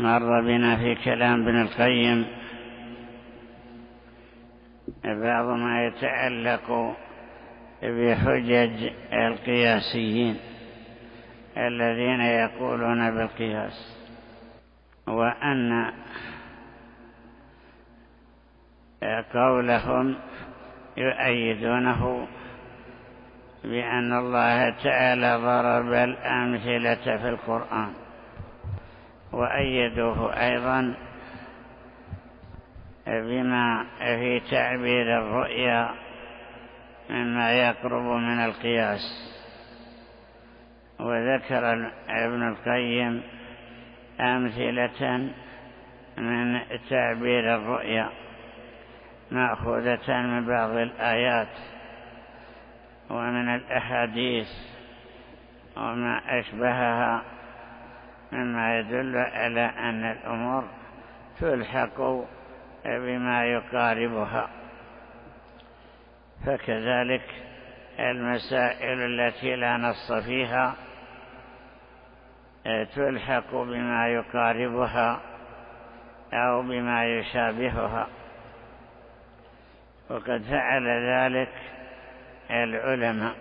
مر بنا في كلام ابن القيم بعض ما يتعلق بحجج القياسيين الذين يقولون بالقياس، وأن قولهم يؤيدونه بأن الله تعالى ضرب الأمثلة في القرآن، وأيدوه أيضا بما في تعبير الرؤيا مما يقرب من القياس. وذكر ابن القيم أمثلة من تعبير الرؤيا مأخوذة من بعض الآيات ومن الأحاديث وما أشبهها مما يدل على أن الأمور تلحق بما يقاربها. فكذلك المسائل التي لا نص فيها تلحق بما يقاربها أو بما يشابهها، وقد فعل ذلك العلماء.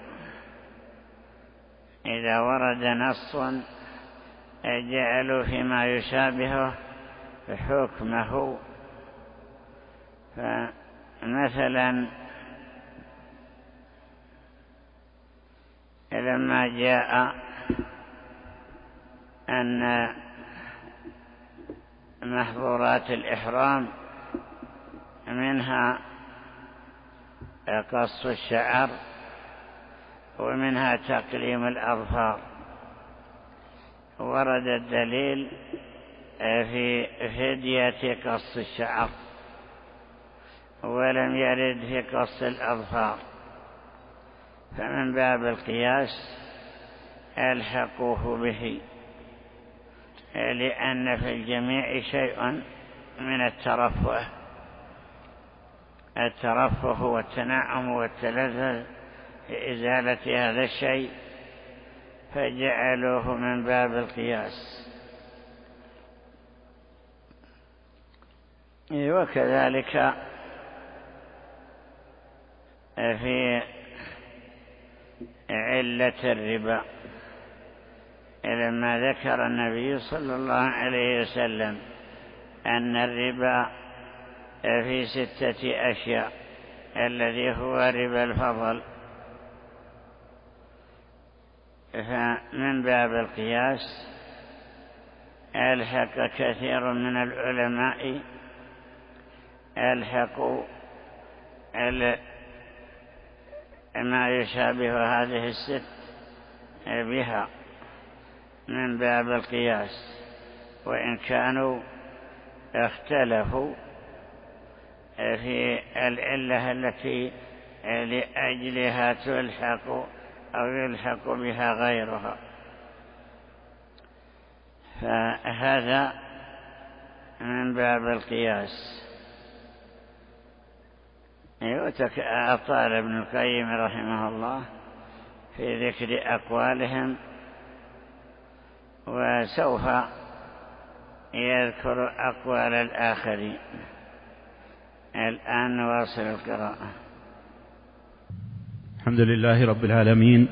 إذا ورد نص جعلوا فيما يشابهه حكمه. فمثلا لما جاء أن محظورات الإحرام منها قص الشعر ومنها تقليم الأظفار، ورد الدليل في فدية قص الشعر ولم يرد في قص الأظفار، فمن باب القياس ألحقوه به، لأن في الجميع شيء من الترفه. الترفه والتنعم والتلذذ في إزالة هذا الشيء، فجعلوه من باب القياس. وكذلك في علة الربا، لما ذكر النبي صلى الله عليه وسلم أن الربا في 6 أشياء، الذي هو ربا الفضل، فمن باب القياس ألحق كثير من العلماء ألحقوا ما يشابه هذه 6 بها من باب القياس، وإن كانوا اختلفوا في العلة التي لأجلها تلحق أو يلحق بها غيرها. فهذا من باب القياس. أطال ابن القيم رحمه الله في ذكر أقوالهم، وسوف يذكر أقوال الآخرين. الآن نواصل القراءة. الحمد لله رب العالمين،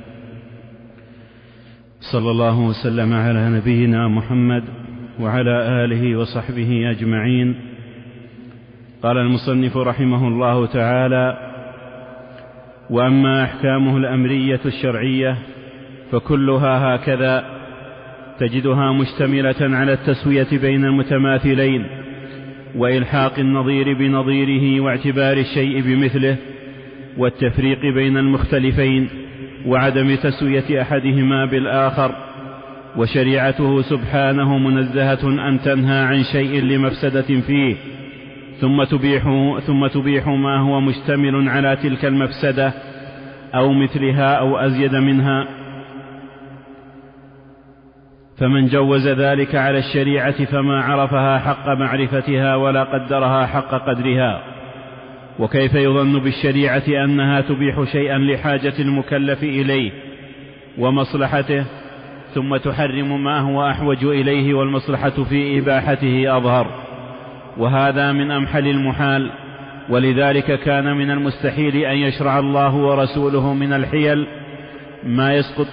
صلى الله وسلم على نبينا محمد وعلى آله وصحبه أجمعين. قال المصنف رحمه الله تعالى: وأما أحكامه الأمرية الشرعية فكلها هكذا، تجدها مشتملة على التسوية بين المتماثلين وإلحاق النظير بنظيره واعتبار الشيء بمثله والتفريق بين المختلفين وعدم تسوية أحدهما بالآخر. وشريعته سبحانه منزهة أن تنهى عن شيء لمفسدة فيه ثم تبيح ما هو مشتمل على تلك المفسدة أو مثلها أو أزيد منها. فمن جوز ذلك على الشريعة فما عرفها حق معرفتها ولا قدرها حق قدرها. وكيف يظن بالشريعة أنها تبيح شيئا لحاجة المكلف إليه ومصلحته، ثم تحرم ما هو أحوج إليه والمصلحة في إباحته أظهر، وهذا من أمحل المحال. ولذلك كان من المستحيل أن يشرع الله ورسوله من الحيل ما يسقط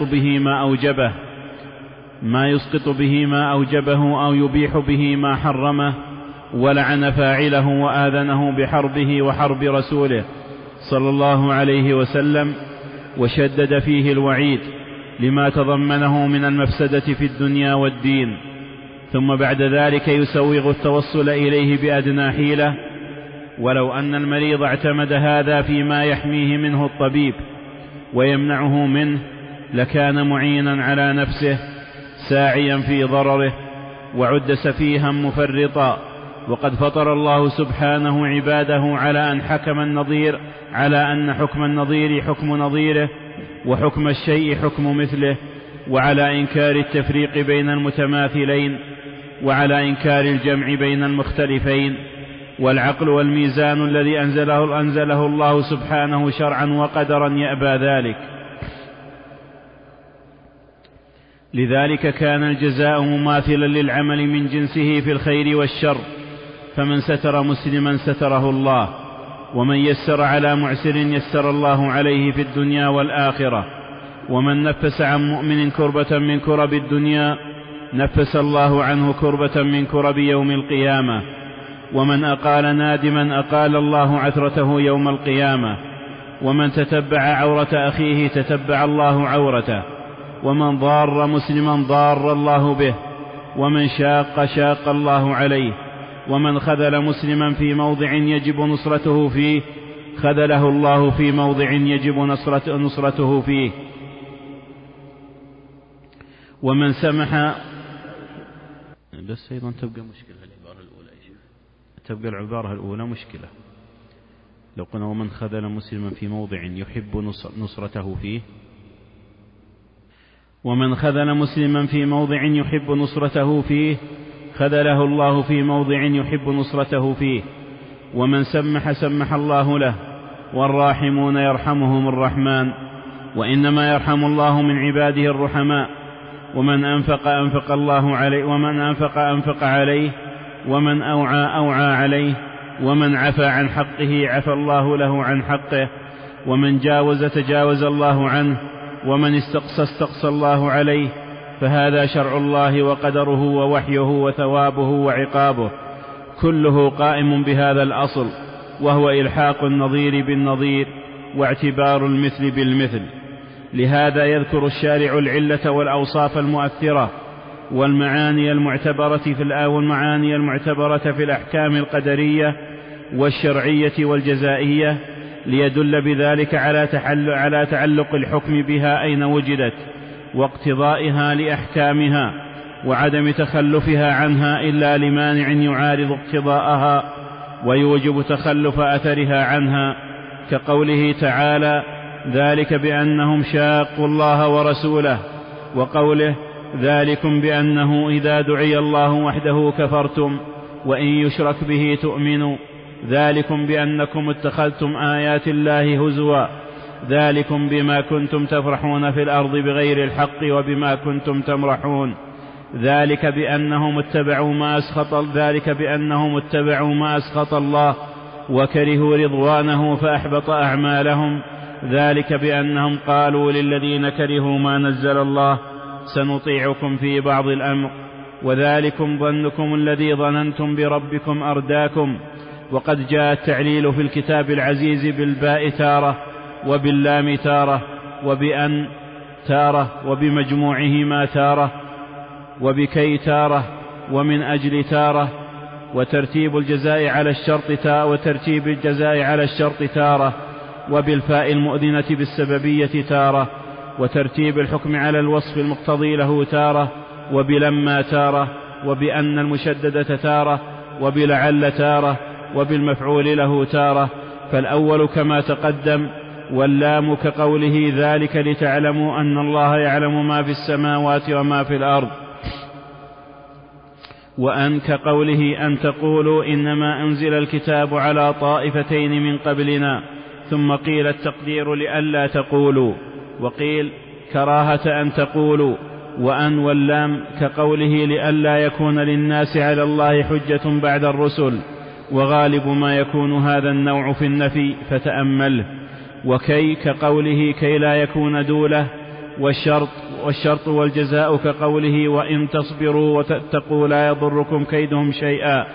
به ما أوجبه أو يبيح به ما حرمه، ولعن فاعله وآذنه بحربه وحرب رسوله صلى الله عليه وسلم، وشدد فيه الوعيد لما تضمنه من المفسدة في الدنيا والدين. ثم بعد ذلك يسوغ التوصل إليه بأدنى حيلة، ولو أن المريض اعتمد هذا فيما يحميه منه الطبيب ويمنعه منه لكان معينا على نفسه ساعيا في ضرره، وعد سفيها مفرطا. وقد فطر الله سبحانه عباده على أن حكم النظير حكم نظيره، وحكم الشيء حكم مثله، وعلى إنكار التفريق بين المتماثلين، وعلى إنكار الجمع بين المختلفين. والعقل والميزان الذي أنزله الله سبحانه شرعا وقدرا يأبى ذلك. لذلك كان الجزاء مماثلا للعمل من جنسه في الخير والشر، فمن ستر مسلما ستره الله، ومن يسر على معسر يسر الله عليه في الدنيا والآخرة، ومن نفس عن مؤمن كربة من كرب الدنيا نفس الله عنه كربة من كرب يوم القيامة، ومن أقال نادما أقال الله عثرته يوم القيامة، ومن تتبع عورة أخيه تتبع الله عورته، ومن ضار مسلما ضار الله به، ومن شاق الله عليه، ومن خذل مسلما في موضع يجب نصرته فيه خذله الله في موضع يجب نصرته فيه. ومن سمح بس أيضا تبقى مشكلة العبارة الأولى، تبقى العبارة الأولى مشكلة. لو قلنا ومن خذل مسلما في موضع يحب نصرته فيه، ومن خذل مسلما في موضع يحب نصرته فيه خذله الله في موضع يحب نصرته فيه. ومن سمح الله له، والراحمون يرحمهم الرحمن، وإنما يرحم الله من عباده الرحماء. ومن أنفق الله عليه، ومن أنفق عليه، ومن أوعى عليه، ومن عفى عن حقه عفى الله له عن حقه، ومن تجاوز الله عنه، ومن استقصى الله عليه. فهذا شرع الله وقدره ووحيه وثوابه وعقابه، كله قائم بهذا الأصل، وهو إلحاق النظير بالنظير واعتبار المثل بالمثل. لهذا يذكر الشارع العلة والأوصاف المؤثرة والمعاني المعتبرة في الأحكام القدرية والشرعية والجزائية، ليدل بذلك على تعلق الحكم بها أين وجدت، واقتضائها لأحكامها، وعدم تخلفها عنها إلا لمانع يعارض اقتضاءها ويوجب تخلف أثرها عنها، كقوله تعالى: ذلك بأنهم شاقوا الله ورسوله، وقوله: ذلكم بأنه إذا دعي الله وحده كفرتم وإن يشرك به تؤمنوا، ذلكم بأنكم اتخذتم آيات الله هزوا، ذلكم بما كنتم تفرحون في الأرض بغير الحق وبما كنتم تمرحون، ذلك بأنهم اتبعوا ما أسخط الله وكرهوا رضوانه فأحبط أعمالهم، ذلك بأنهم قالوا للذين كرهوا ما نزل الله سنطيعكم في بعض الأمر، وذلكم ظنكم الذي ظننتم بربكم أرداكم. وقد جاء التعليل في الكتاب العزيز بالباء تارة، وباللام تارة، وبأن تارة، وبمجموعهما تارة، وبكي تارة، ومن أجل تارة، وترتيب الجزاء على الشرط تارة، وبالفاء المؤذنة بالسببية تارة، وترتيب الحكم على الوصف المقتضي له تارة، وبلما تارة، وبأن المشددة تارة، وبلعل تارة، وبالمفعول له تارة. فالأول كما تقدم، واللام كقوله: ذلك لتعلموا أن الله يعلم ما في السماوات وما في الأرض. وأن كقوله: أن تقولوا إنما أنزل الكتاب على طائفتين من قبلنا، ثم قيل التقدير لئلا تقولوا، وقيل كراهة أن تقولوا، وأن واللام كقوله لئلا يكون للناس على الله حجة بعد الرسل، وغالب ما يكون هذا النوع في النفي فتأمله. وكي كقوله كي لا يكون دولة، والشرط والجزاء كقوله وإن تصبروا وتتقوا لا يضركم كيدهم شيئا.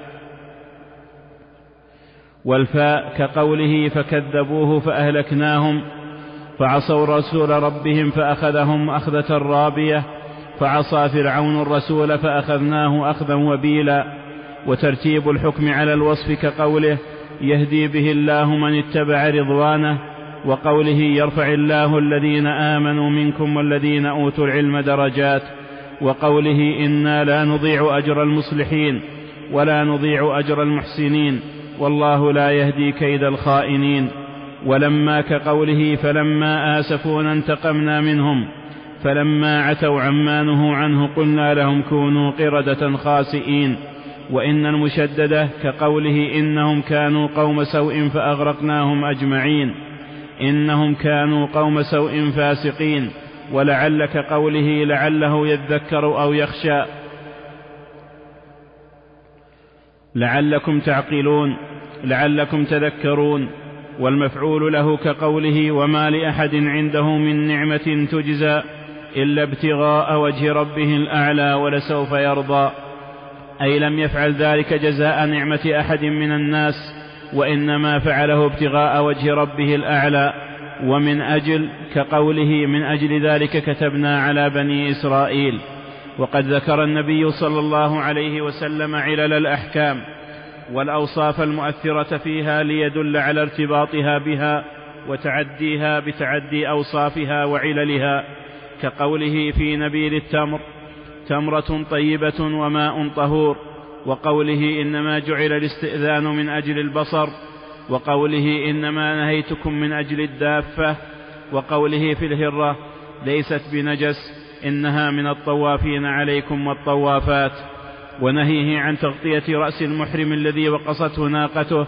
والفاء كقوله فكذبوه فأهلكناهم، فعصوا رسول ربهم فأخذهم أخذة رابية، فعصى فرعون الرسول فأخذناه أخذا وبيلا. وترتيب الحكم على الوصف كقوله يهدي به الله من اتبع رضوانه، وقوله يرفع الله الذين آمنوا منكم والذين أوتوا العلم درجات، وقوله إنا لا نضيع أجر المصلحين ولا نضيع أجر المحسنين والله لا يهدي كيد الخائنين. ولما كقوله فلما آسفونا انتقمنا منهم، فلما عتوا عما نهوا عنه قلنا لهم كونوا قردة خاسئين. وإن المشددة كقوله إنهم كانوا قوم سوء فأغرقناهم أجمعين، إنهم كانوا قوم سوء فاسقين. ولعل كقوله لعله يذكر أو يخشى، لعلكم تعقلون لعلكم تذكرون. والمفعول له كقوله وما لأحد عنده من نعمة تجزى إلا ابتغاء وجه ربه الأعلى ولسوف يرضى، أي لم يفعل ذلك جزاء نعمة أحد من الناس، وإنما فعله ابتغاء وجه ربه الأعلى. ومن أجل كقوله من أجل ذلك كتبنا على بني إسرائيل. وقد ذكر النبي صلى الله عليه وسلم علل الأحكام والأوصاف المؤثرة فيها ليدل على ارتباطها بها وتعديها بتعدي أوصافها وعللها، كقوله في نبيل التمر تمرة طيبة وماء طهور، وقوله إنما جعل الاستئذان من أجل البصر، وقوله إنما نهيتكم من أجل الدافة، وقوله في الهرة ليست بنجس إنها من الطوافين عليكم والطوافات، ونهيه عن تغطية رأس المحرم الذي وقصته ناقته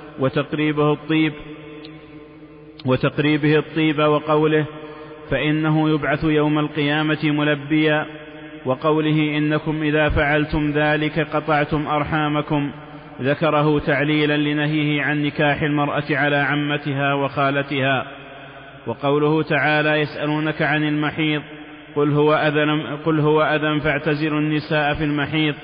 وتقريبه الطيب، وقوله فإنه يبعث يوم القيامة ملبيا، وقوله إنكم إذا فعلتم ذلك قطعتم أرحامكم، ذكره تعليلا لنهيه عن نكاح المرأة على عمتها وخالتها. وقوله تعالى يسألونك عن المحيض قل هو أذى فاعتزلوا النساء في المحيض،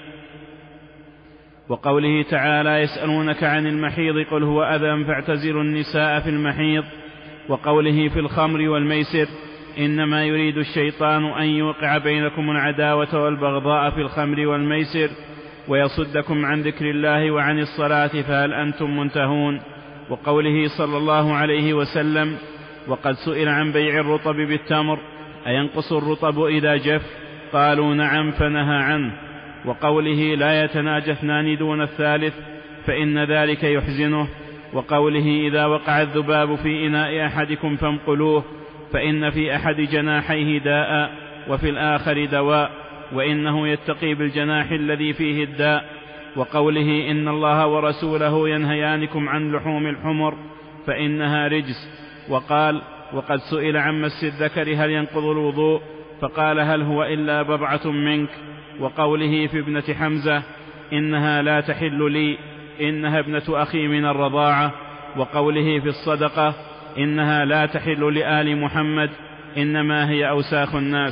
وقوله تعالى يسألونك عن المحيض قل هو أذى فاعتزلوا النساء في المحيض، وقوله في الخمر والميسر إنما يريد الشيطان أن يوقع بينكم العداوة والبغضاء في الخمر والميسر ويصدكم عن ذكر الله وعن الصلاة فهل أنتم منتهون. وقوله صلى الله عليه وسلم وقد سئل عن بيع الرطب بالتمر أينقص الرطب إذا جف؟ قالوا نعم فنهى عنه. وقوله لا يتناجى اثنان دون الثالث فإن ذلك يحزنه. وقوله إذا وقع الذباب في إناء أحدكم فانقلوه فإن في أحد جناحيه داء وفي الآخر دواء وإنه يتقي بالجناح الذي فيه الداء. وقوله إن الله ورسوله ينهيانكم عن لحوم الحمر فإنها رجس. وقال وقد سئل عن مس الذكر هل ينقض الوضوء؟ فقال هل هو إلا بضعة منك. وقوله في ابنة حمزة إنها لا تحل لي إنها ابنة أخي من الرضاعة. وقوله في الصدقة إنها لا تحل لآل محمد إنما هي أوساخ الناس.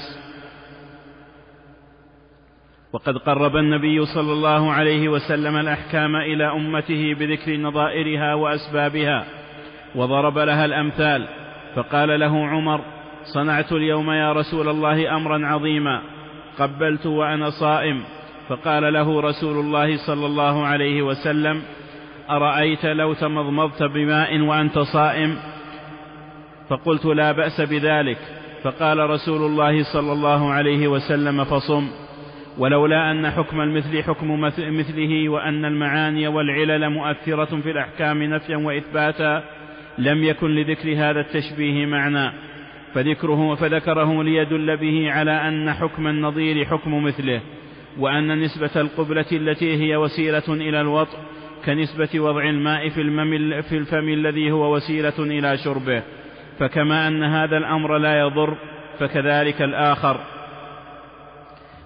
وقد قرب النبي صلى الله عليه وسلم الأحكام إلى أمته بذكر نظائرها وأسبابها وضرب لها الأمثال، فقال له عمر صنعت اليوم يا رسول الله أمرا عظيما قبلت وأنا صائم. فقال له رسول الله صلى الله عليه وسلم أرأيت لو تمضمضت بماء وأنت صائم؟ فقلت لا بأس بذلك. فقال رسول الله صلى الله عليه وسلم فصم. ولولا أن حكم المثل حكم مثله وأن المعاني والعلل مؤثرة في الأحكام نفيا وإثباتا لم يكن لذكر هذا التشبيه معنى، فذكره ليدل به على أن حكم النظير حكم مثله، وأن نسبة القبلة التي هي وسيلة إلى الوطء كنسبة وضع الماء في الفم الذي هو وسيلة إلى شربه. فكما أن هذا الأمر لا يضر فكذلك الآخر،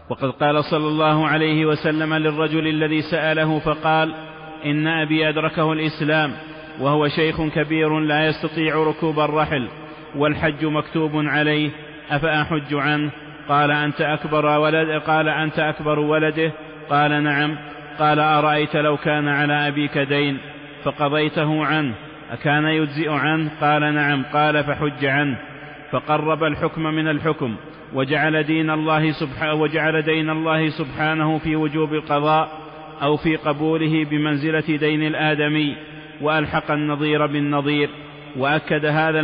وقد قال صلى الله عليه وسلم للرجل الذي سأله فقال: إن أبي أدركه الإسلام وهو شيخ كبير لا يستطيع ركوب الرحل والحج مكتوب عليه، أفأحج عنه؟ قال: أنت أكبر ولده؟ قال: نعم. قال: أرأيت لو كان على أبيك دين فقضيته عنه أكان يجزئ عنه؟ قال: نعم. قال: فحج عنه. فقرب الحكم من الحكم، وجعل دين الله سبحانه في وجوب القضاء أو في قبوله بمنزلة دين الآدمي، وألحق النظير بالنظير، وأكد هذا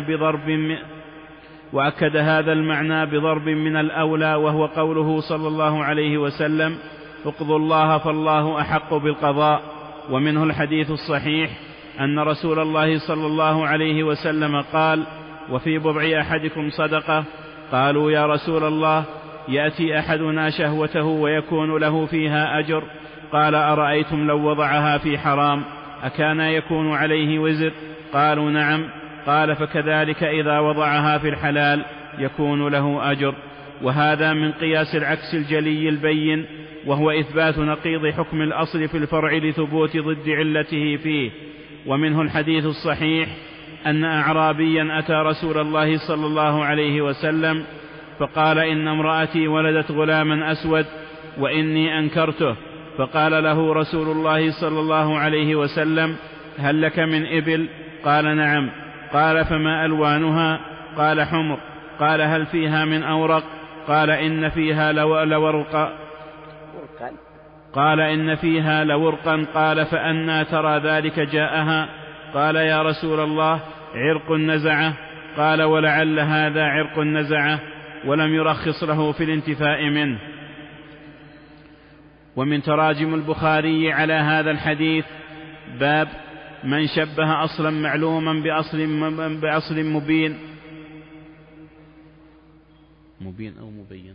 المعنى بضرب من الأولى، وهو قوله صلى الله عليه وسلم: اقضوا الله فالله أحق بالقضاء. ومنه الحديث الصحيح أن رسول الله صلى الله عليه وسلم قال: وفي بضع أحدكم صدقة؟ قالوا: يا رسول الله، يأتي أحدنا شهوته ويكون له فيها أجر. قال: أرأيتم لو وضعها في حرام أكان يكون عليه وزر؟ قالوا: نعم. قال: فكذلك إذا وضعها في الحلال يكون له أجر. وهذا من قياس العكس الجلي البين، وهو إثبات نقيض حكم الأصل في الفرع لثبوت ضد علته فيه. ومنه الحديث الصحيح أن أعرابيا أتى رسول الله صلى الله عليه وسلم فقال: إن امرأتي ولدت غلاما أسود وإني أنكرته. فقال له رسول الله صلى الله عليه وسلم: هل لك من إبل؟ قال: نعم. قال: فما ألوانها؟ قال: حمر. قال: هل فيها من أورق؟ قال: إن فيها لورقا. قال: إن فيها لورقا. قال: فأنى ترى ذلك جاءها؟ قال: يا رسول الله، عرق نزعه. قال: ولعل هذا عرق نزعه، ولم يرخص له في الانتفاء منه. ومن تراجم البخاري على هذا الحديث: باب من شبه أصلا معلوما بأصل مبين أو مبين.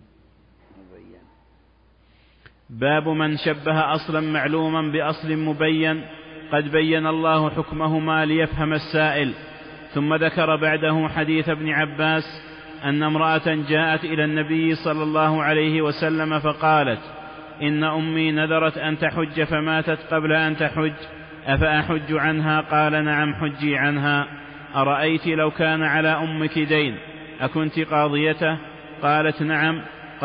باب من شبه أصلا معلوما بأصل مبين، قد بين الله حكمهما ليفهم السائل. ثم ذكر بعده حديث ابن عباس أن امرأة جاءت إلى النبي صلى الله عليه وسلم فقالت: إن أمي نذرت أن تحج فماتت قبل أن تحج، أفأحج عنها؟ قال: نعم، حجي عنها. أرأيت لو كان على أمك دين أكنت قاضيته؟ قالت: نعم.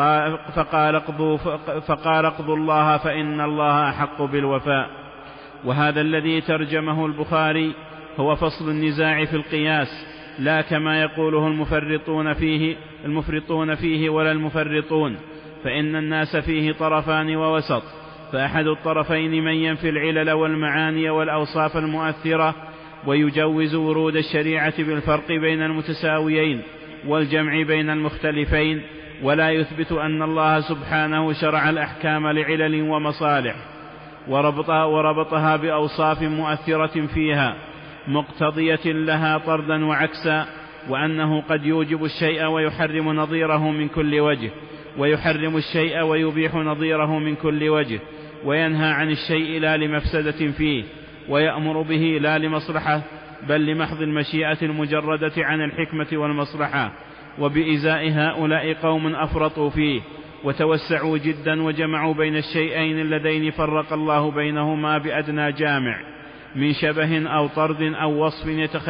فقال: اقضوا الله فإن الله أحق بالوفاء. وهذا الذي ترجمه البخاري هو فصل النزاع في القياس، لا كما يقوله المفرطون فيه ولا المفرطون، فإن الناس فيه طرفان ووسط، فأحد الطرفين من ينفي العلل والمعاني والأوصاف المؤثرة ويجوز ورود الشريعة بالفرق بين المتساويين والجمع بين المختلفين، ولا يثبت أن الله سبحانه شرع الأحكام لعلل ومصالح وربطها بأوصاف مؤثرة فيها مقتضية لها طردا وعكسا، وأنه قد يوجب الشيء ويحرم نظيره من كل وجه، ويحرم الشيء ويبيح نظيره من كل وجه، وينهى عن الشيء لا لمفسدة فيه، ويأمر به لا لمصلحة بل لمحض المشيئة المجردة عن الحكمة والمصلحة. وبإزاء هؤلاء قوم أفرطوا فيه وتوسعوا جدا وجمعوا بين الشيئين اللذين فرق الله بينهما بأدنى جامع من شبه أو طرد أو وصف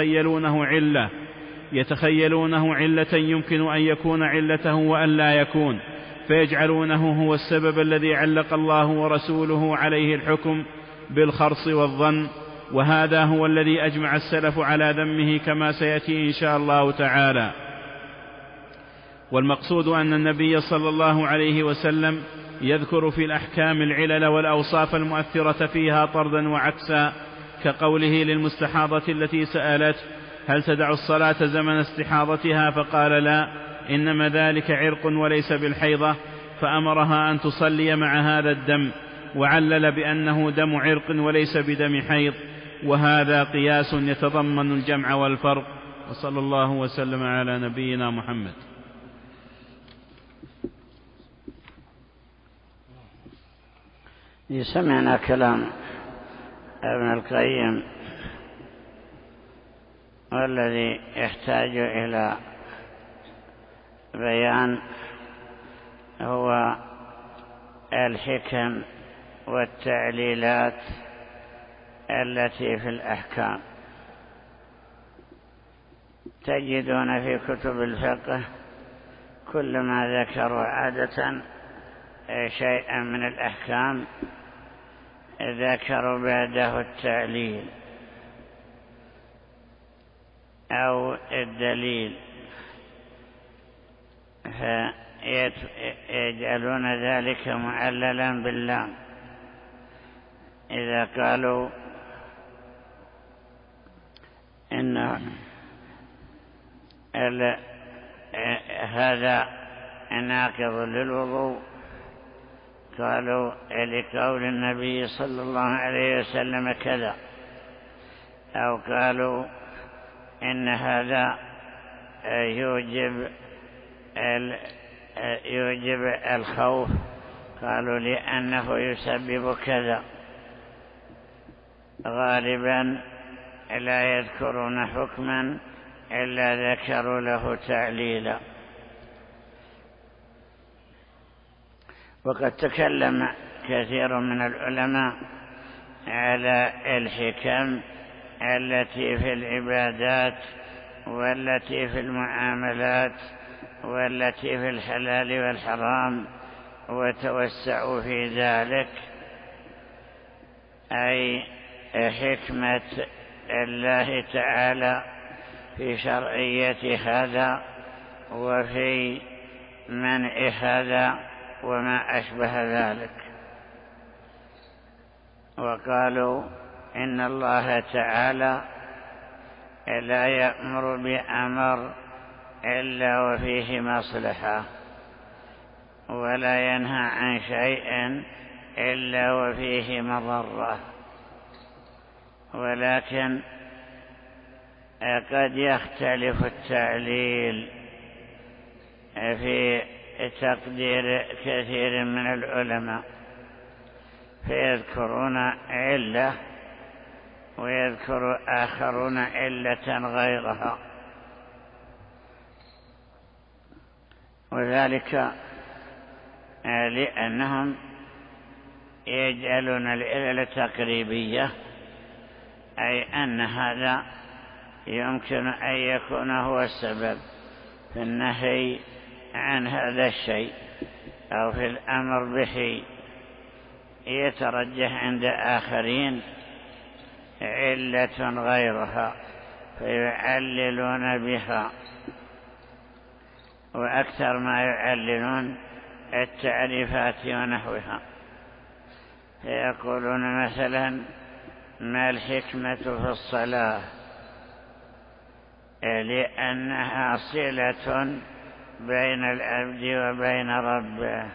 يتخيلونه علة يمكن أن يكون علته وأن لا يكون، فيجعلونه هو السبب الذي علق الله ورسوله عليه الحكم بالخرص والظن. وهذا هو الذي أجمع السلف على ذمه كما سيأتي إن شاء الله تعالى. والمقصود أن النبي صلى الله عليه وسلم يذكر في الأحكام العلل والأوصاف المؤثرة فيها طردا وعكسا، كقوله للمستحاضة التي سألت: هل تدع الصلاة زمن استحاضتها؟ فقال: لا، إنما ذلك عرق وليس بالحيضة، فأمرها أن تصلي مع هذا الدم، وعلل بأنه دم عرق وليس بدم حيض. وهذا قياس يتضمن الجمع والفرق. وصلى الله وسلم على نبينا محمد. سمعنا كلام ابن القيم والذي يحتاج إلى بيان هو الحكم والتعليلات التي في الأحكام. تجدون في كتب الفقه كلما ذكروا عادة شيئا من الأحكام ذكروا بعده التعليل أو الدليل، فيجعلون ذلك معللا باللام. إذا قالوا إن هذا ناقض للوضوء، قالوا لقول النبي صلى الله عليه وسلم كذا، أو قالوا إن هذا يوجب الخوف، قالوا لأنه يسبب كذا. غالبا لا يذكرون حكما إلا ذكروا له تعليلا. وقد تكلم كثير من العلماء على الحكم التي في العبادات والتي في المعاملات والتي في الحلال والحرام، وتوسعوا في ذلك، أي حكمة الله تعالى في شرعية هذا وفي منع هذا وما أشبه ذلك. وقالوا إن الله تعالى لا يأمر بأمر إلا وفيه مصلحة، ولا ينهى عن شيء إلا وفيه مضرة، ولكن قد يختلف التعليل في تقدير كثير من العلماء، فيذكرون علة ويذكر آخرون علة غيرها، وذلك لأنهم يجعلون العلة تقريبية، أي أن هذا يمكن أن يكون هو السبب في النهي عن هذا الشيء أو في الأمر به، يترجح عند آخرين علة غيرها فيعللون بها. وأكثر ما يعللون التعريفات ونحوها، فيقولون مثلا: ما الحكمة في الصلاة؟ لأنها صلة بين العبد وبين ربه،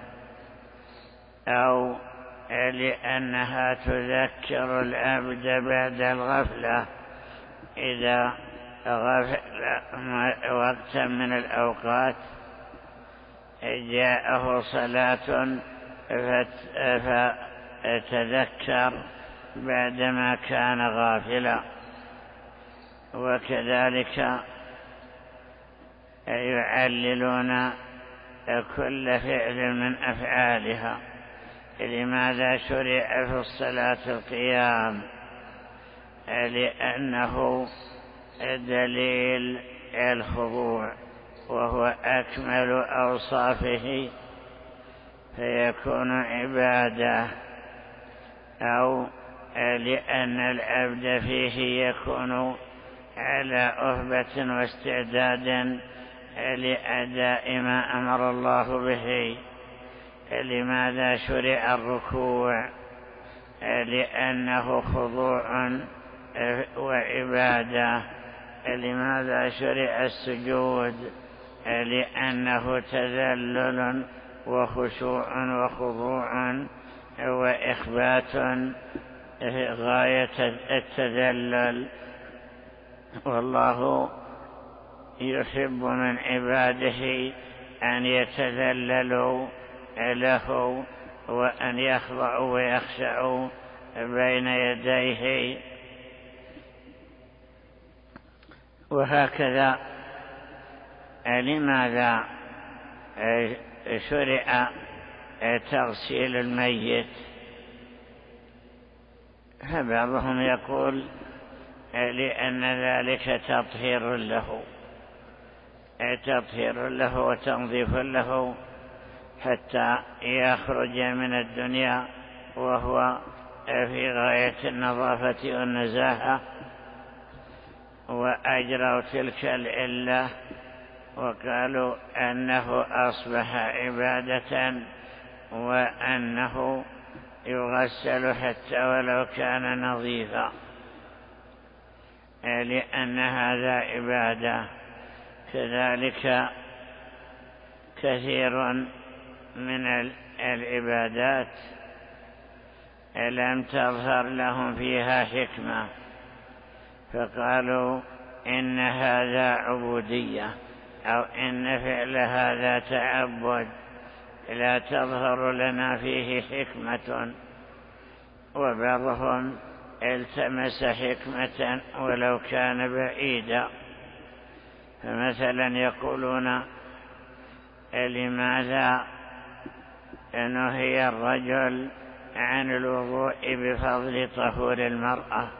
أو لأنها تذكر العبد بعد الغفلة إذا غفل وقتا من الأوقات جاءه صلاة فتذكر بعدما كان غافلا. وكذلك يعللون كل فعل من أفعالها. لماذا شرع في الصلاة القيام؟ لأنه دليل الخضوع وهو أكمل أوصافه، فيكون عبادة. أو لأن العبد فيه يكون على أهبة واستعداد لأداء ما أمر الله به. لماذا شرع الركوع؟ لأنه خضوع وعبادة. لماذا شرع السجود؟ لأنه تذلل وخشوع وخضوع وإخبات غاية التذلل. والله يحب من عباده أن يتذللوا له وأن يخضعوا ويخشعوا بين يديه. وهكذا لماذا شرع تغسيل الميت، فبعضهم يقول لأن ذلك تطهير له وتنظيف له حتى يخرج من الدنيا وهو في غاية النظافة والنزاهة، وأجروا تلك العلة وقالوا أنه أصبح عبادة وأنه يغسل حتى ولو كان نظيفا، لأن هذا عبادة. كذلك كثير من العبادات لم تظهر لهم فيها حكمة، فقالوا إن هذا عبودية أو إن فعل هذا تعبد لا تظهر لنا فيه حكمة. وبعضهم التمس حكمة ولو كان بعيدا، فمثلا يقولون لماذا نهي الرجل عن الوضوء بفضل طهور المرأة؟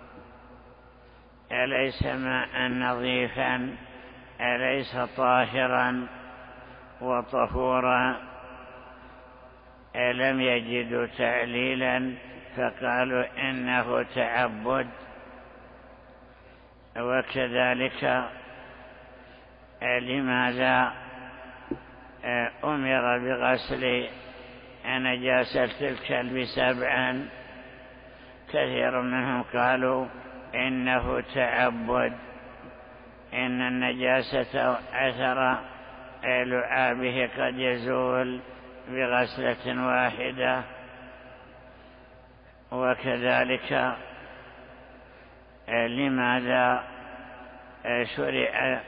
أليس ماء نظيفا؟ أليس طاهرا وطهورا؟ لم يجدوا تعليلا فقالوا إنه تعبد. وكذلك لماذا أمر بغسل نجاسة الكلب 7؟ كثير منهم قالوا إنه تعبد، إن النجاسة أثر لعابه قد يزول بغسلة واحدة. وكذلك لماذا شرع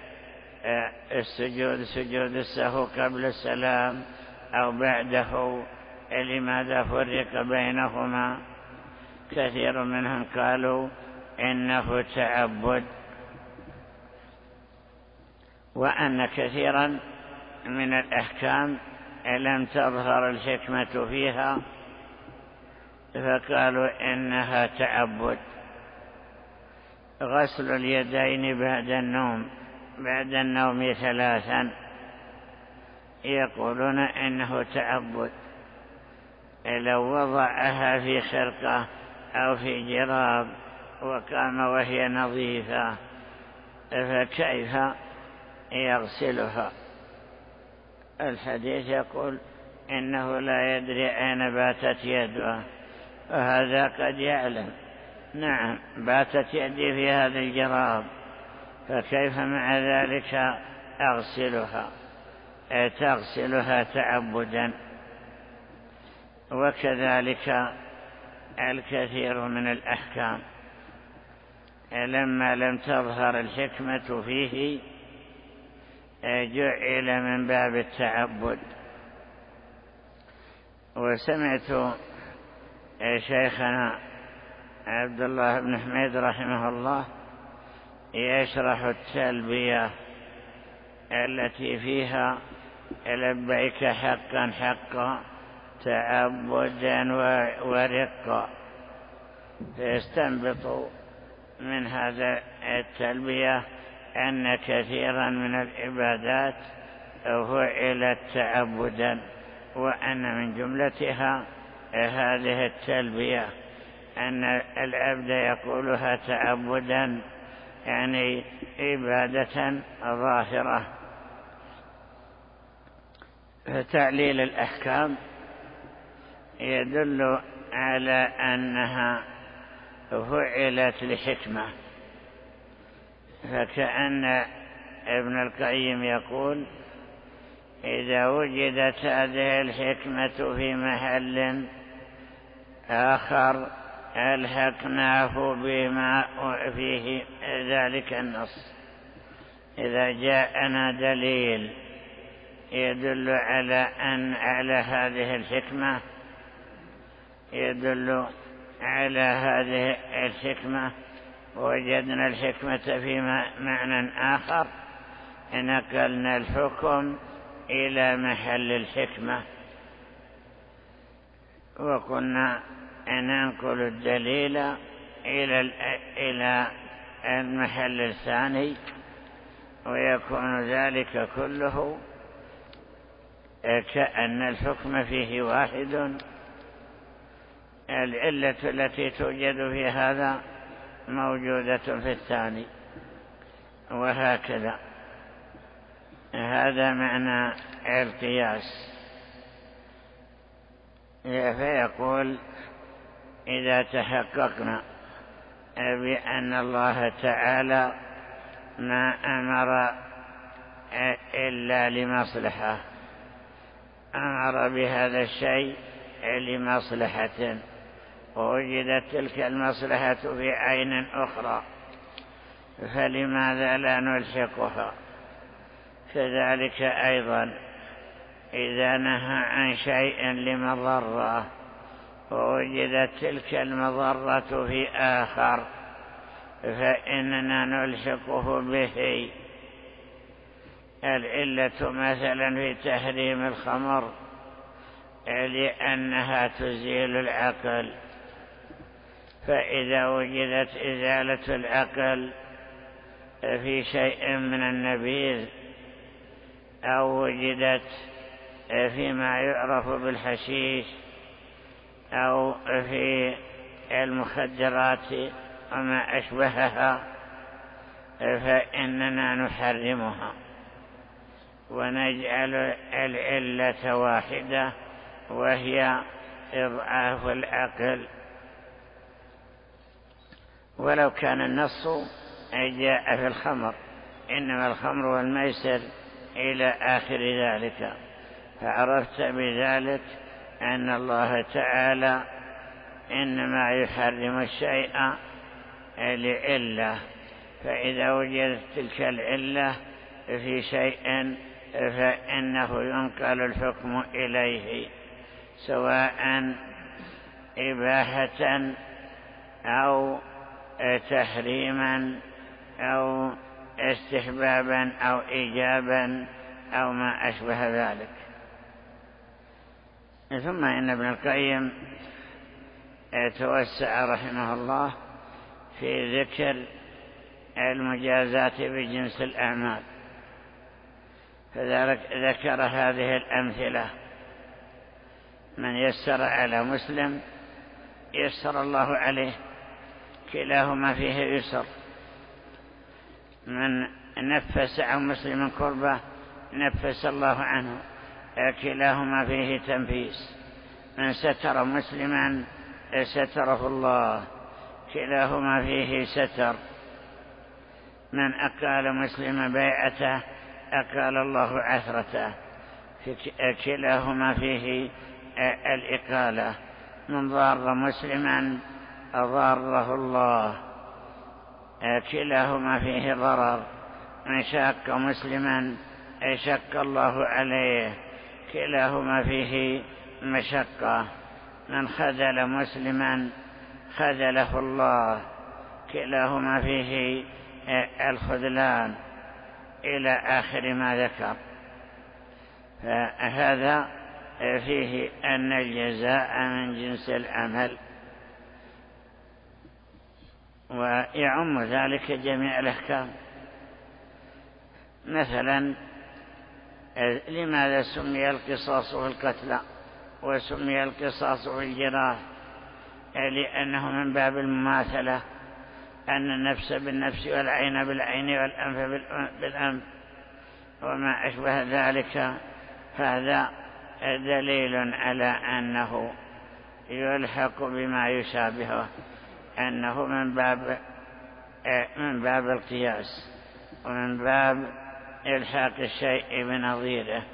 سجود السهو قبل السلام أو بعده؟ لماذا فرق بينهما؟ كثير منهم قالوا إنه تعبد. وأن كثيرا من الأحكام لم تظهر الحكمة فيها فقالوا إنها تعبد. غسل اليدين بعد النوم 3 يقولون إنه تعبد. لو وضعها في خرقة أو في جراب وقام وهي نظيفة فكيف يغسلها؟ الحديث يقول إنه لا يدري أين باتت يده، وهذا قد يعلم. نعم، باتت يدي في هذا الجراب، فكيف مع ذلك تغسلها تعبدا؟ وكذلك الكثير من الأحكام لما لم تظهر الحكمة فيه جعل من باب التعبد. وسمعت شيخنا عبد الله بن حميد رحمه الله يشرح التلبية التي فيها لبيك حقا حقا تعبدا ورقا، فيستنبط من هذا التلبية أن كثيرا من العبادات فعلت تعبدا، وأن من جملتها هذه التلبية أن العبد يقولها تعبدا يعني عبادة ظاهرة. فتعليل الأحكام يدل على أنها فعلت لحكمة، فكأن ابن القيم يقول إذا وجدت هذه الحكمة في محل آخر ألحقناه بما فيه ذلك النص. إذا جاءنا دليل يدل على هذه الحكمة، يدل على هذه الحكمة، وجدنا الحكمة في معنى آخر، نقلنا الحكم إلى محل الحكمة. وقلنا أن ننقل الدليل إلى المحل الثاني، ويكون ذلك كله كأن الحكم فيه واحد، العلة التي توجد في هذا موجودة في الثاني، وهكذا. هذا معنى القياس. فيقول: إذا تحققنا بأن الله تعالى ما أمر إلا لمصلحة، أمر بهذا الشيء لمصلحة، ووجدت تلك المصلحة في عين أخرى، فلماذا لا نلحقها؟ كذلك أيضا إذا نهى عن شيء لمضرة، ووجدت تلك المضرة في آخر، فإننا نلحقه به. العلة مثلا في تحريم الخمر لأنها تزيل العقل، فإذا وجدت إزالة العقل في شيء من النبيذ، أو وجدت فيما يعرف بالحشيش، أو في المخدرات وما أشبهها، فإننا نحرمها ونجعل العلة واحدة، وهي إضعاف العقل. ولو كان النص جاء في الخمر: إنما الخمر والميسر إلى آخر ذلك، فعرفت بذلك أن الله تعالى إنما يحرم الشيء لعلة، فإذا وجدت تلك العلة في شيء فإنه ينقل الحكم إليه، سواء إباحة أو تحريما أو استحبابا أو إيجابا أو ما أشبه ذلك. ثم إن ابن القيم توسع رحمه الله في ذكر المجازات بجنس الأعمال، فذلك ذكر هذه الأمثلة: من يسر على مسلم يسر الله عليه، كلاهما فيه يسر. من نفس عن مسلم كربة نفس الله عنه، كلاهما فيه تنفيس. من ستر مسلما ستره الله، كلاهما فيه ستر. من أقال مسلما بيعته أقال الله عثرته، كلاهما فيه الإقالة. من ضار مسلما أضاره الله، كلاهما فيه ضرر. من شاق مسلما شق الله عليه، كلاهما فيه مشقة. من خذل مسلما خذله الله، كلاهما فيه الخذلان، إلى آخر ما ذكر. فهذا فيه أن الجزاء من جنس العمل، ويعم ذلك جميع الأحكام. مثلا لماذا سمي القصاص في القتلى وسمي القصاص في الجراح؟ لأنه من باب المماثلة، أن النفس بالنفس والعين بالعين والأنف بالأنف وما أشبه ذلك. هذا دليل على أنه يلحق بما يشابهه، أنه من باب القياس ومن باب إلحاق الشيء بنظيره.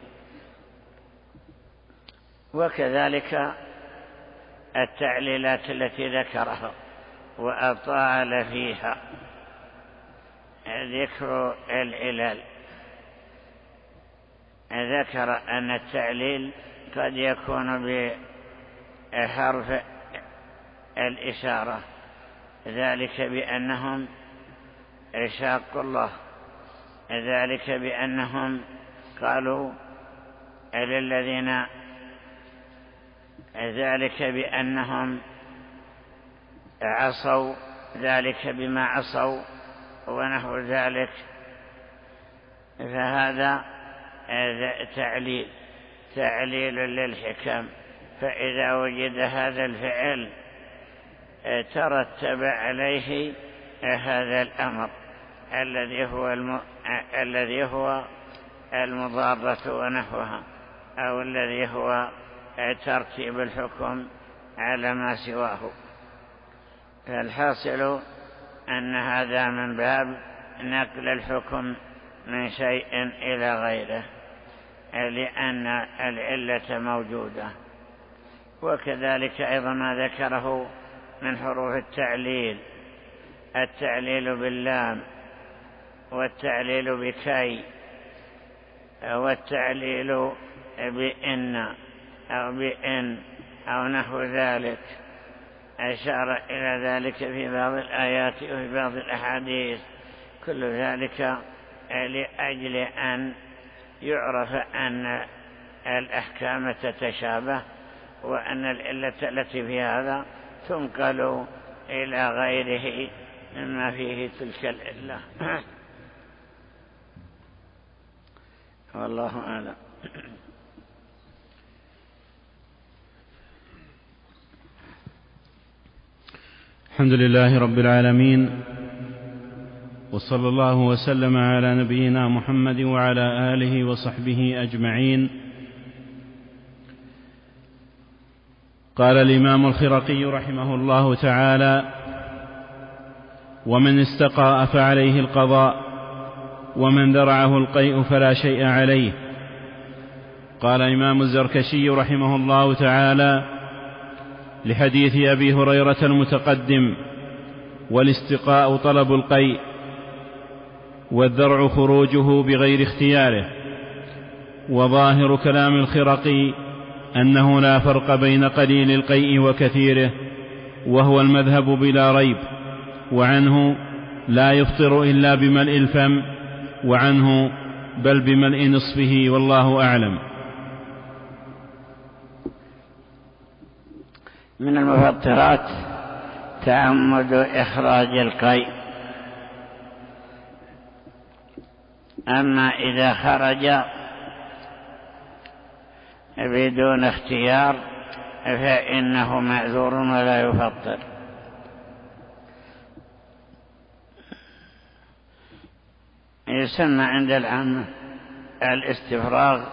وكذلك التعليلات التي ذكرها وأطال فيها، ذكر العلل. ذكر أن التعليل قد يكون بحرف الإشارة، ذلك بأنهم شاقوا الله، ذلك بأنهم قالوا للذين ذلك بأنهم عصوا ذلك بما عصوا ونحو ذلك، فهذا تعليل للحكم. فإذا وجد هذا الفعل ترتب عليه هذا الأمر الذي هو المضارة ونحوها، أو الذي هو ترتيب الحكم على ما سواه. فالحاصل أن هذا من باب نقل الحكم من شيء إلى غيره لأن العلة موجودة. وكذلك أيضا ما ذكره من حروف التعليل باللام، والتعليل بكي، والتعليل بإن أو بإن أو نحو ذلك، أشار إلى ذلك في بعض الآيات وفي بعض الأحاديث. كل ذلك لأجل أن يعرف أن الأحكام تتشابه، وأن العلة التي في هذا تنقل إلى غيره مما فيه تلك العلة. والله أعلم. الحمد لله رب العالمين، وصلى الله وسلم على نبينا محمد وعلى آله وصحبه أجمعين. قال الإمام الخرقي رحمه الله تعالى: ومن استقاء فعليه القضاء، ومن ذرعه القيء فلا شيء عليه. قال الإمام الزركشي رحمه الله تعالى لحديث أبي هريرة المتقدم: والاستقاء طلب القيء، والذرع خروجه بغير اختياره. وظاهر كلام الخرقي أنه لا فرق بين قليل القيء وكثيره، وهو المذهب بلا ريب، وعنه لا يفطر إلا بملء الفم، وعنه بل بملء نصفه، والله أعلم. من المفطرات تعمد إخراج القيء، أما إذا خرج بدون اختيار فإنه معذور ولا يفطر. يسمى عند العامة الاستفراغ،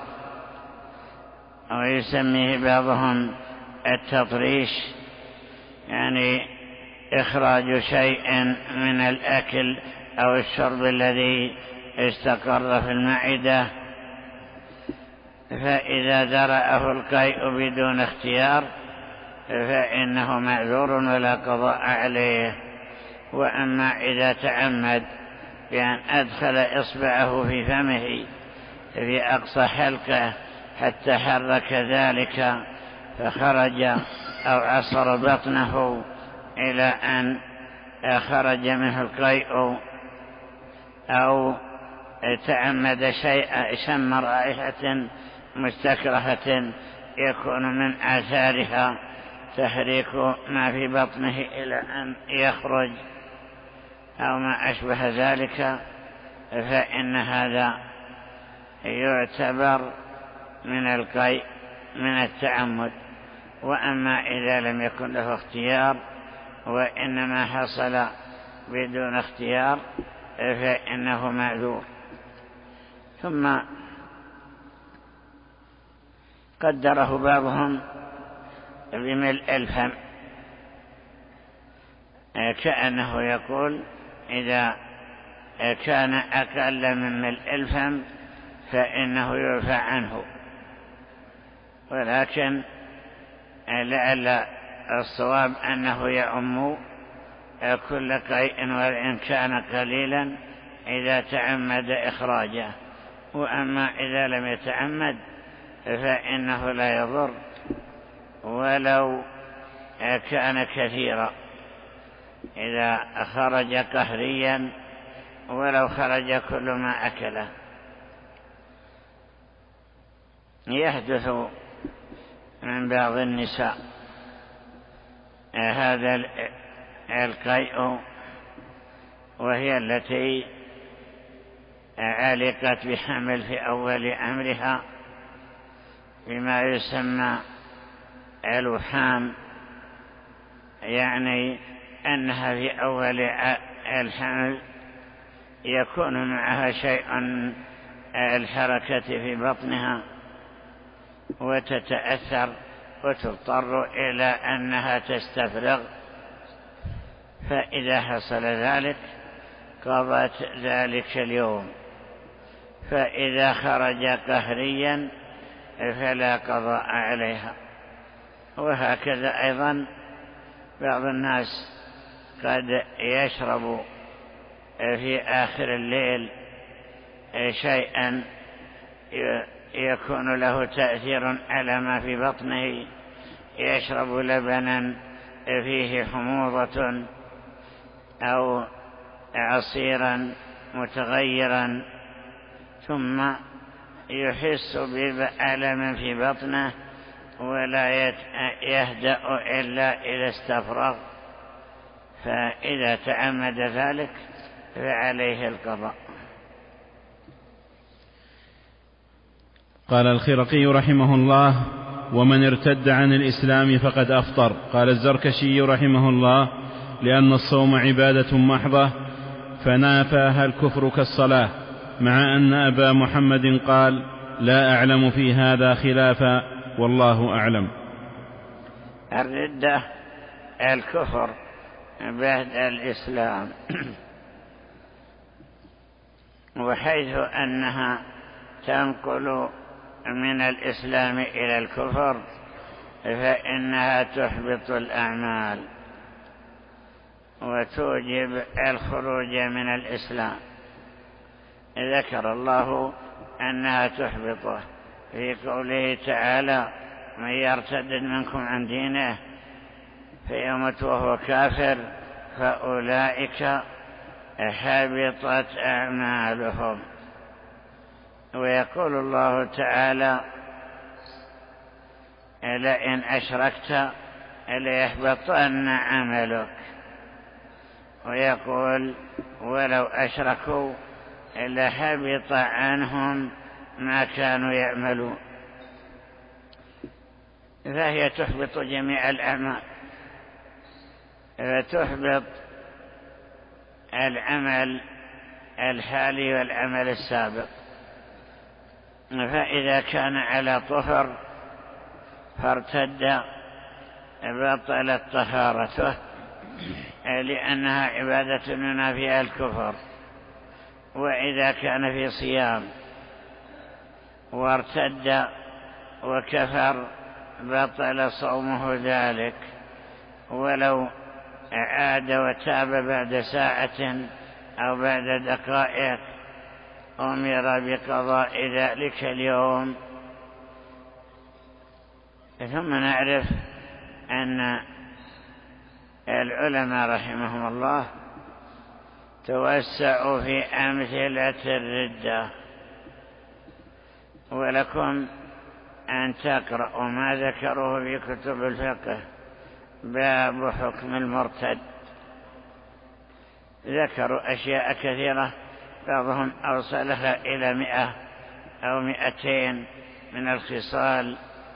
ويسميه بعضهم التطريش، يعني إخراج شيء من الأكل أو الشرب الذي استقر في المعدة. فإذا درأه القيء بدون اختيار فإنه معذور ولا قضاء عليه. وأما إذا تعمد بأن أدخل إصبعه في فمه في أقصى حلقه حتى حرك ذلك فخرج، أو عصر بطنه إلى أن خرج منه القيء، أو تعمد شيئا شم رائحة مستكرهة يكون من آثارها تحريك ما في بطنه إلى أن يخرج، أو ما أشبه ذلك، فإن هذا يعتبر من القيء من التعمد. وأما إذا لم يكن له اختيار وإنما حصل بدون اختيار فإنه معذور. ثم قدره بعضهم بملء الفم، كأنه يقول إذا كان أقل من ملء الفم فإنه يرفع عنه، ولكن لعل الصواب أنه يعم كل قيء وإن كان قليلا إذا تعمد إخراجه. وأما إذا لم يتعمد فإنه لا يضر ولو كان كثيرا، إذا خرج قهريا ولو خرج كل ما أكله. يحدث من بعض النساء هذا القيء، وهي التي علقت بحمل في أول أمرها بما يسمى الوحام، يعني أنها في أول الحمل يكون معها شيء الحركة في بطنها وتتأثر وتضطر إلى أنها تستفرغ، فإذا حصل ذلك قضت ذلك اليوم، فإذا خرج قهريا فلا قضاء عليها. وهكذا أيضا بعض الناس قد يشرب في آخر الليل شيئا يكون له تأثير على ما في بطنه، يشرب لبنا فيه حموضة أو عصيرا متغيرا، ثم يحس بألم في بطنه ولا يهدأ إلا إذا استفرغ، فإذا تعمد ذلك فعليه القضاء. قال الخرقي رحمه الله: ومن ارتد عن الإسلام فقد أفطر. قال الزركشي رحمه الله: لأن الصوم عبادة محضة فنافاها الكفر كالصلاة، مع أن أبا محمد قال: لا أعلم في هذا خلافا والله أعلم. الردة الكفر بعد الإسلام، وحيث أنها تنقل من الإسلام إلى الكفر فإنها تحبط الأعمال وتوجب الخروج من الإسلام. ذكر الله أنها تحبطه في قوله تعالى: من يرتد منكم عن دينه فيمت وهو كافر فأولئك حبطت أعمالهم. ويقول الله تعالى: لئن أشركت ليحبطن عملك. ويقول: ولو أشركوا لحبط عنهم ما كانوا يعملون. فهي تحبط جميع الأعمال، فتحبط العمل الحالي والعمل السابق. فإذا كان على طهر فارتد بطلت طهارته، لأنها عبادة ينافيها الكفر. وإذا كان في صيام وارتد وكفر بطل صومه ذلك، ولو عاد وتاب بعد ساعة أو بعد دقائق أمر بقضاء ذلك اليوم. ثم نعرف أن العلماء رحمهم الله توسعوا في أمثلة الردة، ولكم أن تقرأوا ما ذكروه في كتب الفقه. باب حكم المرتد، ذكروا أشياء كثيرة، بعضهم أوصلها إلى 100 أو 200 من الخصال.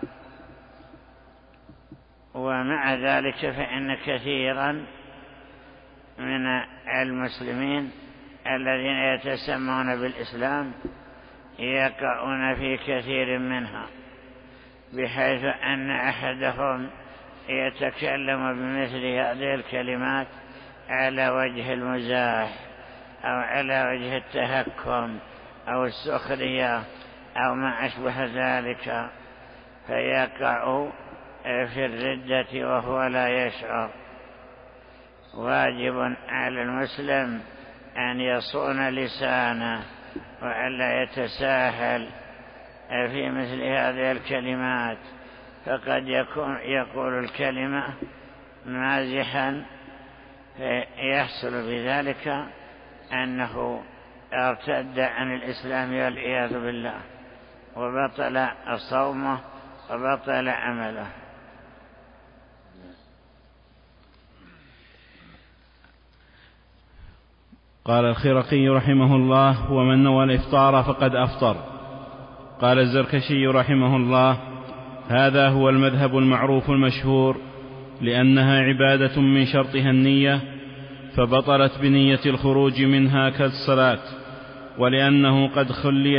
ومع ذلك فإن كثيرا من المسلمين الذين يتسمون بالإسلام يقعون في كثير منها، بحيث أن أحدهم يتكلم بمثل هذه الكلمات على وجه المزاح أو على وجه التهكم أو السخرية أو ما أشبه ذلك، فيقع في الردة وهو لا يشعر. واجب على المسلم أن يصون لسانه وألا يتساهل في مثل هذه الكلمات، فقد يقول الكلمة مازحا يحصل بذلك أنه ارتد عن الإسلام والعياذ بالله. وبطل صومه وبطل عمله. قال الخرقي رحمه الله: ومن نوى الإفطار فقد أفطر. قال الزركشي رحمه الله: هذا هو المذهب المعروف المشهور، لأنها عبادة من شرطها النية، فبطلت بنية الخروج منها كالصلاة، وإنه قد خلي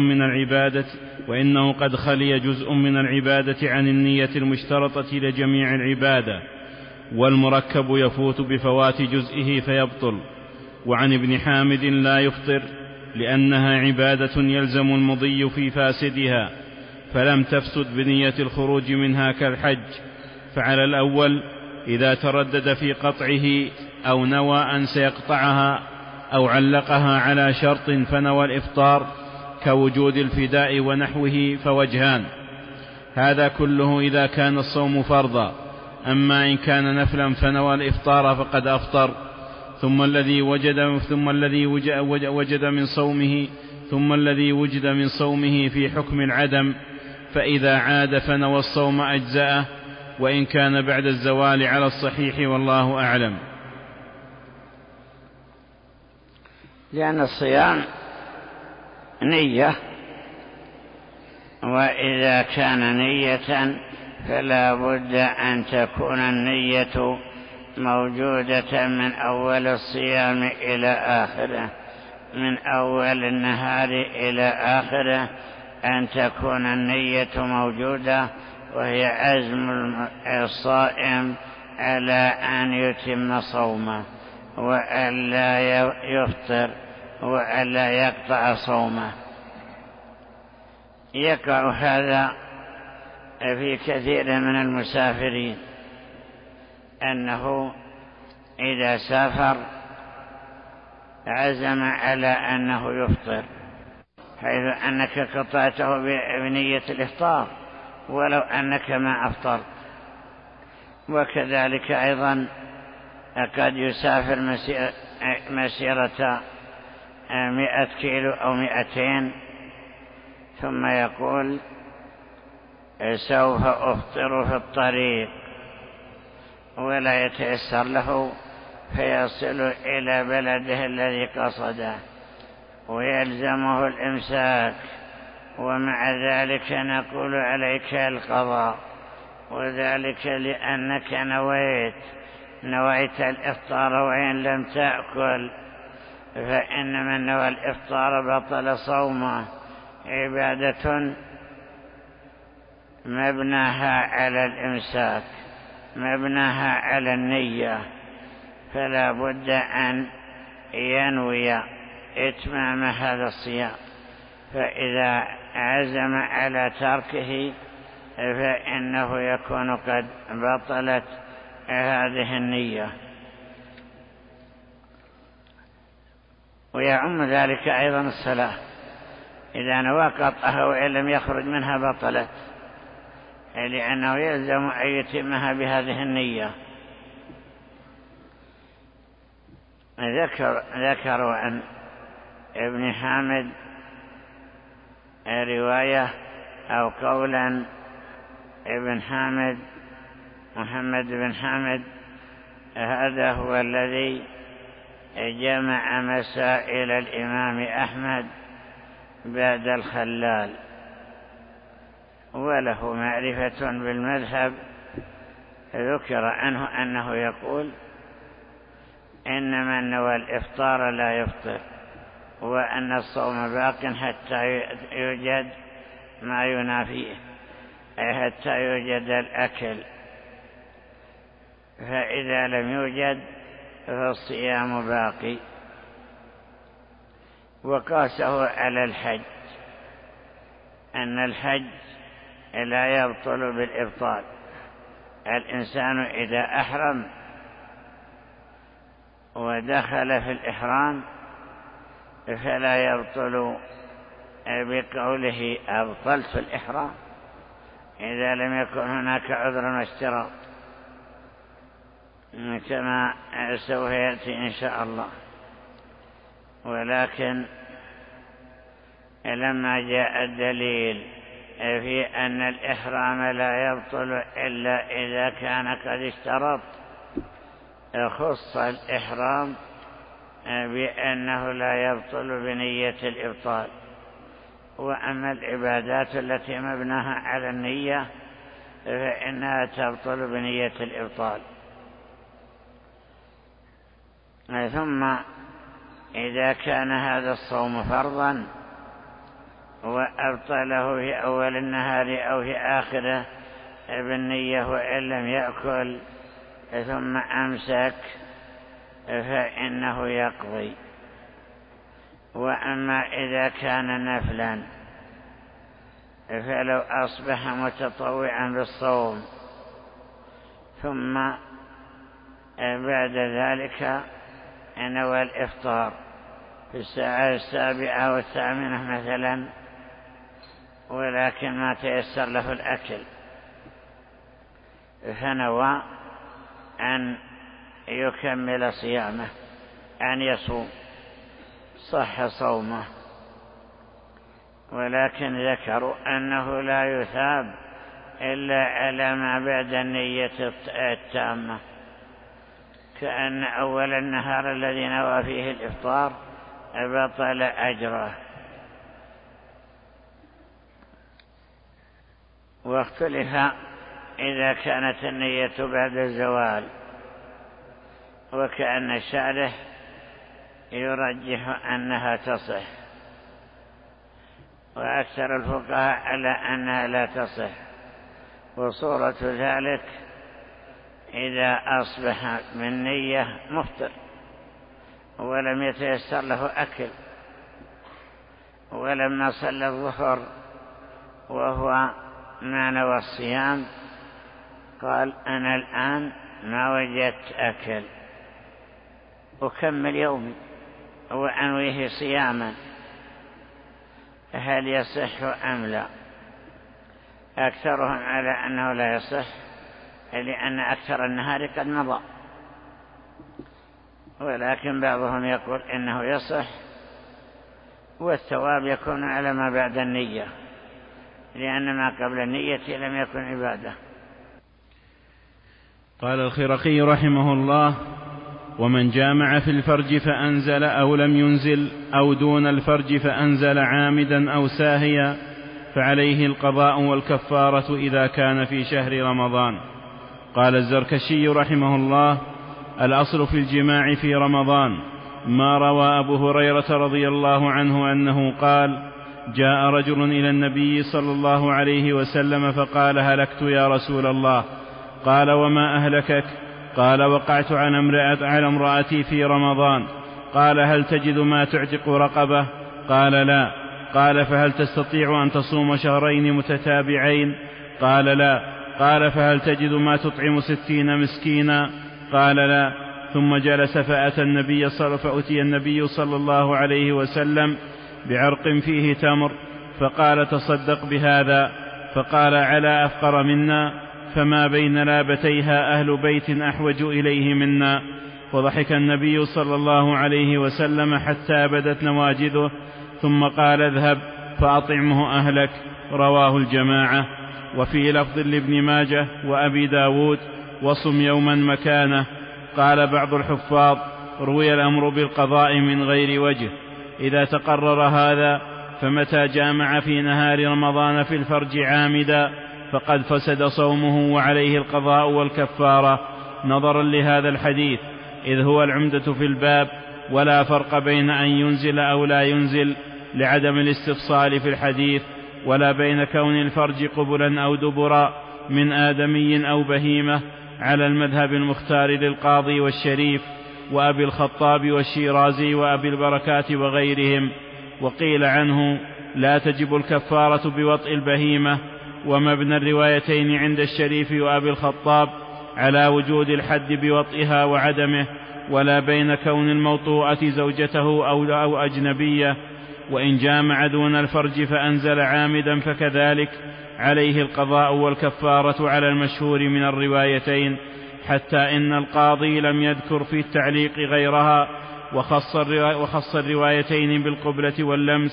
جزء من العبادة عن النية المشترطة لجميع العبادة، والمركب يفوت بفوات جزئه فيبطل. وعن ابن حامد: لا يفطر، لأنها عبادة يلزم المضي في فاسدها، فلم تفسد بنية الخروج منها كالحج. فعلى الأول إذا تردد في قطعه أو نوى أن سيقطعها أو علقها على شرط فنوى الإفطار كوجود الفداء ونحوه فوجهان: هذا كله إذا كان الصوم فرضا، أما إن كان نفلا فنوى الإفطار فقد أفطر، ثم الذي وجد من صومه في حكم العدم، فإذا عاد فنوى الصوم أجزأه، وإن كان بعد الزوال على الصحيح، والله أعلم. لأن الصيام نية، وإذا كان نية فلا بد أن تكون النية موجودة من أول الصيام إلى آخره، من أول النهار إلى آخره، أن تكون النية موجودة، وهي عزم الصائم على أن يتم صومه وألا يفطر وألا يقطع صومه. يقع هذا في كثير من المسافرين، أنه إذا سافر عزم على أنه يفطر، حيث أنك قطعته بنية الإفطار ولو أنك ما أفطرت. وكذلك أيضا قد يسافر مسيرة 100 كيلو أو 200 ثم يقول سوف أفطر في الطريق، ولا يتيسر له فيصل إلى بلده الذي قصده ويلزمه الإمساك، ومع ذلك نقول عليك القضاء، وذلك لأنك نويت الإفطار وإن لم تأكل، فإن من نوى الإفطار بطل صومه. عبادة مبناها على الإمساك، مبناها على النية، فلا بد أن ينوي إتمام هذا الصيام. فإذا عزم على تركه فإنه يكون قد بطلت هذه النية. ويعم ذلك أيضا الصلاة، إذا نوى قطعها وإن لم يخرج منها بطلت، لأنه يلزم أن يتمها بهذه النية. ذكروا عن ابن حامد رواية أو قولا ابن حامد محمد بن حامد، هذا هو الذي جمع مسائل الإمام أحمد بعد الخلال، وله معرفة بالمذهب. ذكر عنه أنه يقول إن من نوى الإفطار لا يفطر، وأن الصوم باق حتى يوجد ما ينافيه، أي حتى يوجد الأكل، فإذا لم يوجد فالصيام باقي. وقاسه على الحج، أن الحج لا يبطل بالإبطال. الإنسان إذا أحرم ودخل في الإحرام فلا يبطل بقوله أبطلت الإحرام إذا لم يكن هناك عذر واشتراط، كما سوف يأتي إن شاء الله. ولكن لما جاء الدليل في أن الإحرام لا يبطل إلا إذا كان قد اشترط، خص الإحرام بأنه لا يبطل بنية الإبطال. وأما العبادات التي مبناها على النية فإنها تبطل بنية الإبطال. ثم إذا كان هذا الصوم فرضا وأبطله في أول النهار أو في آخره بالنية وإن لم يأكل ثم أمسك فإنه يقضي. وأما إذا كان نفلا فلو أصبح متطوعا بالصوم ثم بعد ذلك نوى الإفطار في الساعة 7 و8 مثلا، ولكن ما تيسر له الأكل، فنوى أن يكمل صيامه، أن يصوم، صح صومه، ولكن ذكروا أنه لا يثاب إلا على ما بعد النية التامة، كأن أول النهار الذي نوى فيه الإفطار بطل أجره. واختلف إذا كانت النية بعد الزوال، وكأن الشارح يرجح أنها تصح، وأكثر الفقهاء على أنها لا تصح. وصورة ذلك إذا أصبح من نية مفطر ولم يتيسر له أكل، ولما صلى الظهر وهو ما نوى الصيام قال أنا الآن ما وجدت أكل، أكمل يومي وأنويه صياما، هل يصح أم لا؟ أكثرهم على أنه لا يصح، لأن أكثر النهار قد مضى، ولكن بعضهم يقول إنه يصح، والثواب يكون على ما بعد النية، لأن ما قبل النية لم يكن عبادة. قال الخرقي رحمه الله: ومن جامع في الفرج فأنزل أو لم ينزل أو دون الفرج فأنزل عامدا أو ساهيا فعليه القضاء والكفارة إذا كان في شهر رمضان. قال الزركشي رحمه الله: الأصل في الجماع في رمضان ما روى أبو هريرة رضي الله عنه أنه قال: جاء رجل إلى النبي صلى الله عليه وسلم فقال: هلكت يا رسول الله. قال: وما أهلكك؟ قال: وقعت على امرأتي في رمضان. قال: هل تجد ما تعتق رقبة؟ قال: لا. قال: فهل تستطيع أن تصوم شهرين متتابعين؟ قال: لا. قال: فهل تجد ما تطعم 60 مسكينا؟ قال: لا. ثم جلس فأتي النبي صلى الله عليه وسلم بعرق فيه تمر فقال: تصدق بهذا. فقال: على أفقر منا؟ فما بين لابتيها أهل بيت أحوج إليه منا. وضحك النبي صلى الله عليه وسلم حتى بدت نواجذه، ثم قال: اذهب فأطعمه أهلك. رواه الجماعة. وفي لفظ لابن ماجه وأبي داود: وصم يوما مكانه. قال بعض الحفاظ: روي الأمر بالقضاء من غير وجه. إذا تقرر هذا فمتى جامع في نهار رمضان في الفرج عامدا فقد فسد صومه وعليه القضاء والكفارة، نظرا لهذا الحديث، إذ هو العمدة في الباب، ولا فرق بين أن ينزل أو لا ينزل لعدم الاستفصال في الحديث، ولا بين كون الفرج قبلا أو دبرا من آدمي أو بهيمة، على المذهب المختار للقاضي والشريف وأبي الخطاب والشيرازي وأبي البركات وغيرهم. وقيل عنه: لا تجب الكفارة بوطء البهيمة. ومبنى الروايتين عند الشريف وأبي الخطاب على وجود الحد بوطئها وعدمه، ولا بين كون الموطوءة زوجته أو أجنبية. وإن جامع دون الفرج فأنزل عامدا فكذلك عليه القضاء والكفارة على المشهور من الروايتين، حتى إن القاضي لم يذكر في التعليق غيرها، وخص الروايتين بالقبلة واللمس،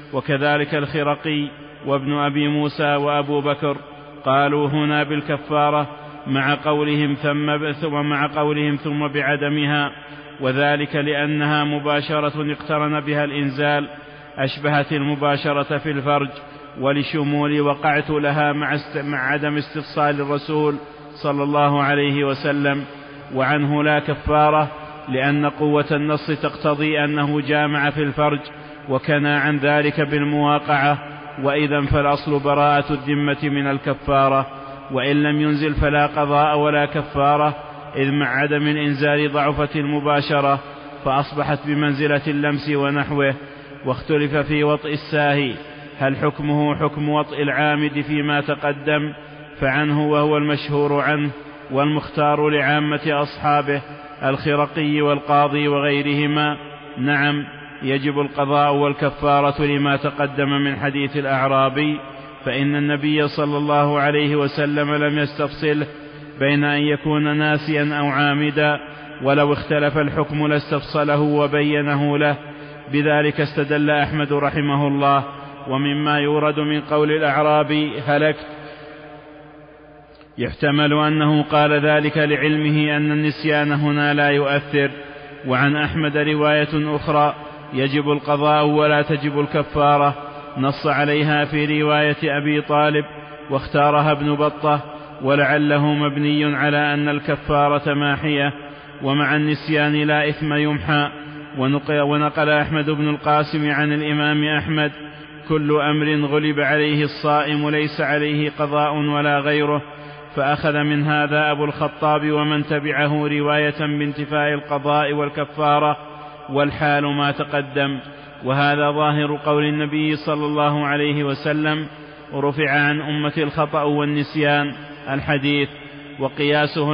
وكذلك الخرقي وابن أبي موسى وأبو بكر قالوا هنا بالكفارة مع قولهم ثم بعدمها، وذلك لأنها مباشرة اقترن بها الإنزال أشبهت المباشرة في الفرج، ولشمول وقعت لها مع عدم استفصال الرسول صلى الله عليه وسلم. وعنه لا كفارة لأن قوة النص تقتضي أنه جامع في الفرج وكنى عن ذلك بالمواقعة، وإذا فالأصل براءة الذمة من الكفارة، وإن لم ينزل فلا قضاء ولا كفارة، إذ مع عدم الإنزال ضعفت المباشرة فأصبحت بمنزلة اللمس ونحوه. واختلف في وطئ الساهي هل حكمه حكم وطئ العامد فيما تقدم، فعنه وهو المشهور عنه والمختار لعامة أصحابه الخرقي والقاضي وغيرهما نعم يجب القضاء والكفارة لما تقدم من حديث الأعرابي، فإن النبي صلى الله عليه وسلم لم يستفصله بين أن يكون ناسيا أو عامدا، ولو اختلف الحكم لاستفصله وبينه له. بذلك استدل أحمد رحمه الله. ومما يورد من قول الأعرابي هلكت يحتمل أنه قال ذلك لعلمه أن النسيان هنا لا يؤثر. وعن أحمد رواية أخرى يجب القضاء ولا تجب الكفارة، نص عليها في رواية أبي طالب واختارها ابن بطة، ولعله مبني على أن الكفارة ماحية، ومع النسيان لا إثم يمحى. ونقل أحمد بن القاسم عن الإمام أحمد كل أمر غلب عليه الصائم ليس عليه قضاء ولا غيره، فأخذ من هذا أبو الخطاب ومن تبعه رواية بانتفاء القضاء والكفارة، والحال ما تقدم. وهذا ظاهر قول النبي صلى الله عليه وسلم رفع عن أمة الخطأ والنسيان الحديث، وقياسه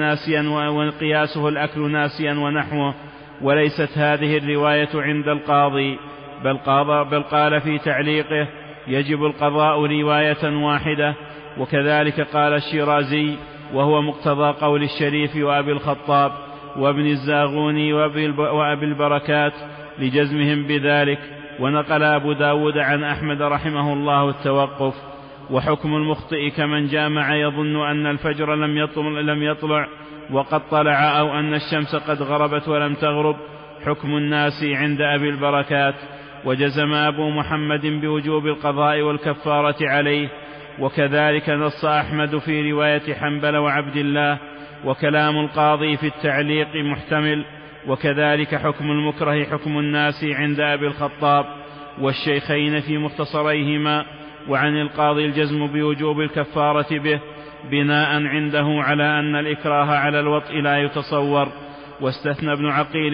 الأكل ناسيا ونحوه. وليست هذه الرواية عند القاضي، بل قال في تعليقه يجب القضاء رواية واحدة. وكذلك قال الشيرازي وهو مقتضى قول الشريف وأبي الخطاب وابن الزاغوني وأبي البركات لجزمهم بذلك. ونقل أبو داود عن أحمد رحمه الله التوقف. وحكم المخطئ كمن جامع يظن أن الفجر لم يطلع وقد طلع، أو أن الشمس قد غربت ولم تغرب، حكم الناس عند أبي البركات. وجزم أبو محمد بوجوب القضاء والكفارة عليه، وكذلك نص أحمد في رواية حنبل وعبد الله. وكلام القاضي في التعليق محتمل. وكذلك حكم المكره حكم الناس عند أبي الخطاب والشيخين في مختصريهما. وعن القاضي الجزم بوجوب الكفارة به بناء عنده على أن الإكراه على الوطء لا يتصور. واستثنى ابن عقيل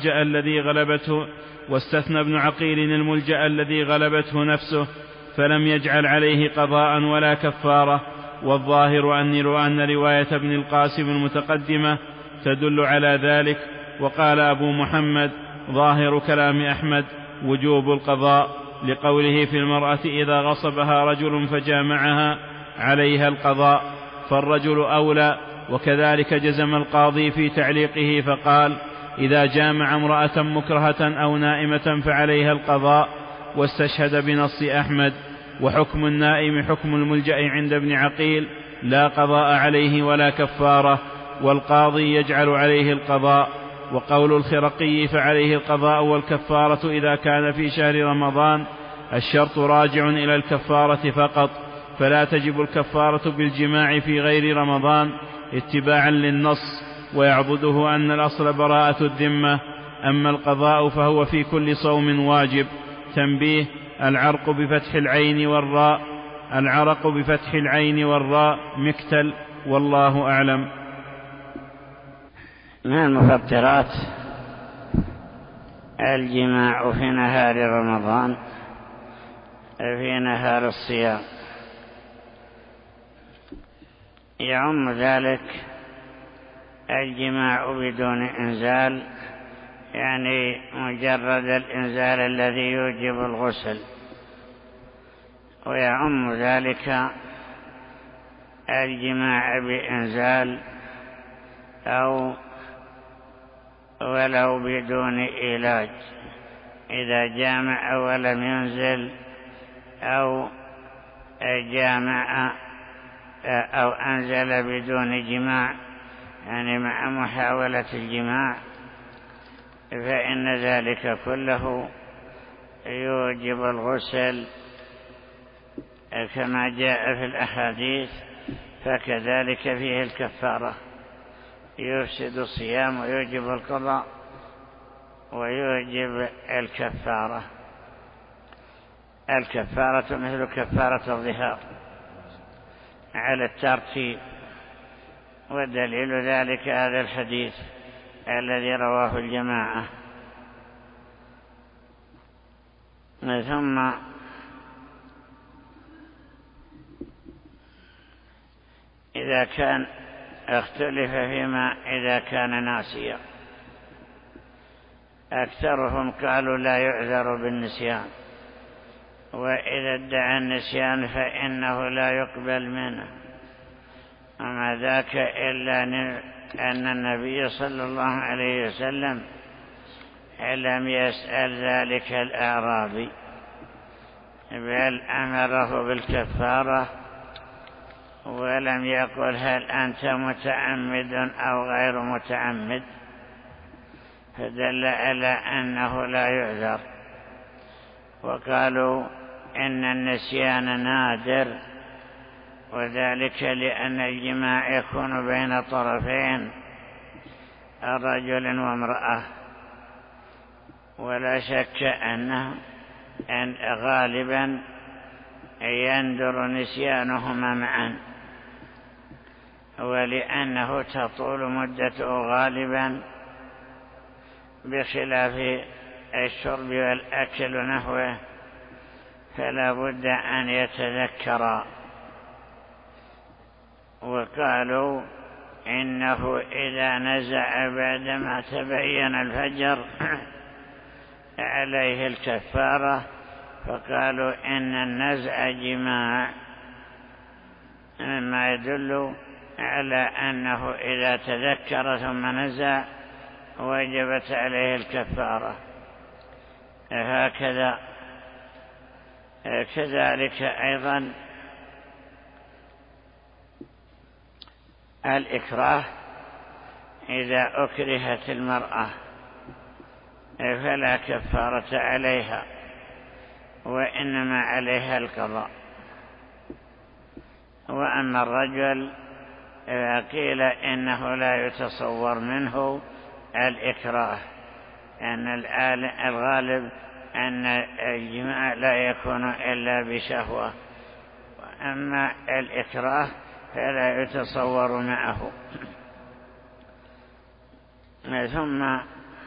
الملجأ الذي غلبته نفسه، فلم يجعل عليه قضاء ولا كفارة. والظاهر أن رواية ابن القاسم المتقدمة تدل على ذلك. وقال أبو محمد ظاهر كلام أحمد وجوب القضاء، لقوله في المرأة إذا غصبها رجل فجامعها عليها القضاء، فالرجل أولى. وكذلك جزم القاضي في تعليقه فقال إذا جامع امرأة مكرهة أو نائمة فعليها القضاء، واستشهد بنص أحمد. وحكم النائم حكم الملجأ عند ابن عقيل، لا قضاء عليه ولا كفارة، والقاضي يجعل عليه القضاء. وقول الخرقي فعليه القضاء والكفارة إذا كان في شهر رمضان، الشرط راجع إلى الكفارة فقط، فلا تجب الكفارة بالجماع في غير رمضان اتباعا للنص. ويعبده أن الأصل براءة الذمة، أما القضاء فهو في كل صوم واجب. تنبيه: العرق بفتح العين والراء مكتل، والله أعلم. من المفطرات الجماع في نهار رمضان، في نهار الصيام، يعم ذلك الجماع بدون إنزال، يعني مجرد الإنزال الذي يوجب الغسل، ويعم ذلك الجماع بإنزال أو ولو بدون علاج، إذا جامع ولم ينزل، أو جامع أو أنزل بدون جماع، يعني مع محاولة الجماع، فإن ذلك كله يوجب الغسل كما جاء في الأحاديث. فكذلك فيه الكفارة، يفسد الصيام ويوجب القضاء ويوجب الكفارة. الكفارة مثل كفارة الظهار على الترتيب، ودليل ذلك هذا الحديث الذي رواه الجماعة. ثم إذا كان اختلف فيما إذا كان ناسيا، أكثرهم قالوا لا يعذر بالنسيان، وإذا ادعى النسيان فإنه لا يقبل منه. وما ذاك إلا أن النبي صلى الله عليه وسلم لم يسأل ذلك الأعرابي، بل أمره بالكفارة، ولم يقل هل أنت متعمد أو غير متعمد، فدل على أنه لا يعذر. وقالوا إن النسيان نادر، وذلك لأن الجماع يكون بين طرفين، رجل وامرأة، ولا شك أن غالبا يندر نسيانهما معا، ولأنه تطول مدته غالبا بخلاف الشرب والأكل ونحوه، فلا بد أن يتذكر. وقالوا إنه إذا نزع بعدما تبين الفجر عليه الكفارة، فقالوا إن النزع جماع، مما يدل على أنه إذا تذكر ثم نزع وجبت عليه الكفارة. هكذا كذلك أيضا الإكراه، إذا أكرهت المرأة فلا كفارة عليها، وإنما عليها القضاء. وأما الرجل قيل إنه لا يتصور منه الإكراه، أن الغالب أن الجماع لا يكون إلا بشهوة، وأما الإكراه فلا يتصور معه. ثم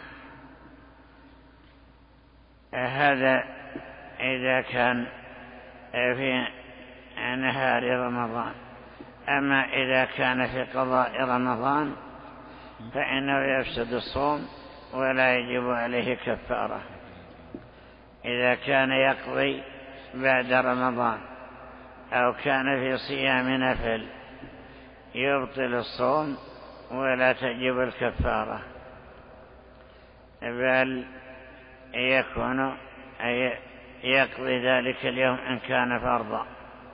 هذا إذا كان في نهار رمضان. أما إذا كان في قضاء رمضان فإنه يفسد الصوم ولا يجب عليه كفارة. إذا كان يقضي بعد رمضان أو كان في صيام نفل يبطل الصوم ولا تجب الكفارة، بل يكون يقضي ذلك اليوم إن كان فرضا.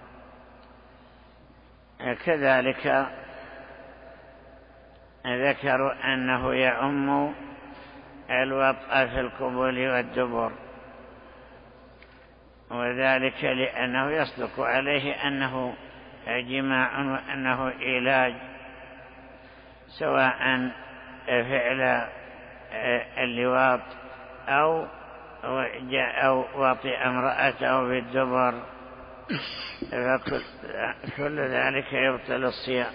كذلك ذكروا أنه يعم الوطأ في القبول والدبر، وذلك لأنه يصدق عليه أنه جماع وأنه علاج، سواء فعل اللواط أو وطئ امرأته بالدبر، فكل ذلك يبطل الصيام.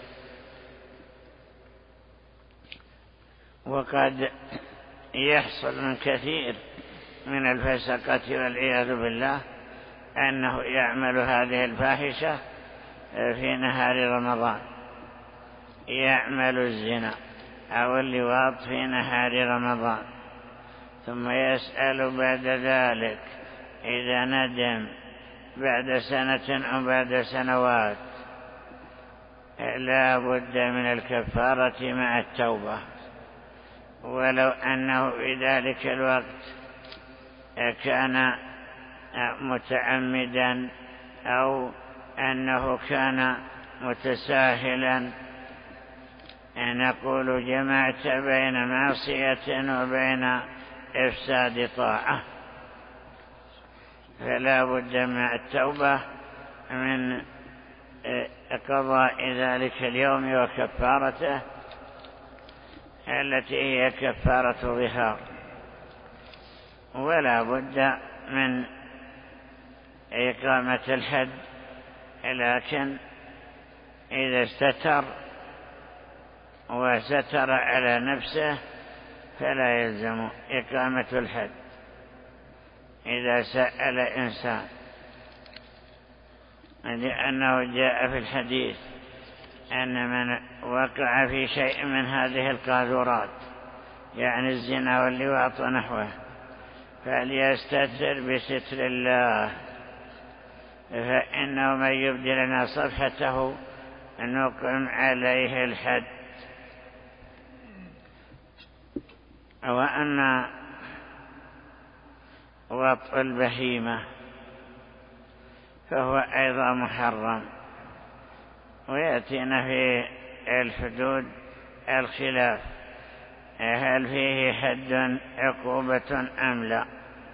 وقد يحصل من كثير من الفسقة والعياذ بالله أنه يعمل هذه الفاحشة في نهار رمضان، يعمل الزنا أو اللواط في نهار رمضان، ثم يسأل بعد ذلك إذا ندم بعد سنة أو بعد سنوات، لا بد من الكفارة مع التوبة، ولو أنه في ذلك الوقت كان متعمدا أو أنه كان متساهلا، نقول جمعت بين معصية وبين إفساد طاعة، فلا بد مع التوبة من قضاء ذلك اليوم وكفارته التي هي كفارة ظهار، ولا بد من إقامة الحد، لكن إذا استتر وستر على نفسه فلا يلزم إقامة الحد. إذا سأل إنسان، لأنه جاء في الحديث أن من وقع في شيء من هذه القاذورات يعني الزنا واللواط ونحوه فليستتر بستر الله، فإنه من يبدي لنا صفحته نقم عليه الحد. وأما وطء البهيمة فهو أيضا محرم، ويأتينا في الحدود الخلاف هل فيه حد عقوبة أم لا،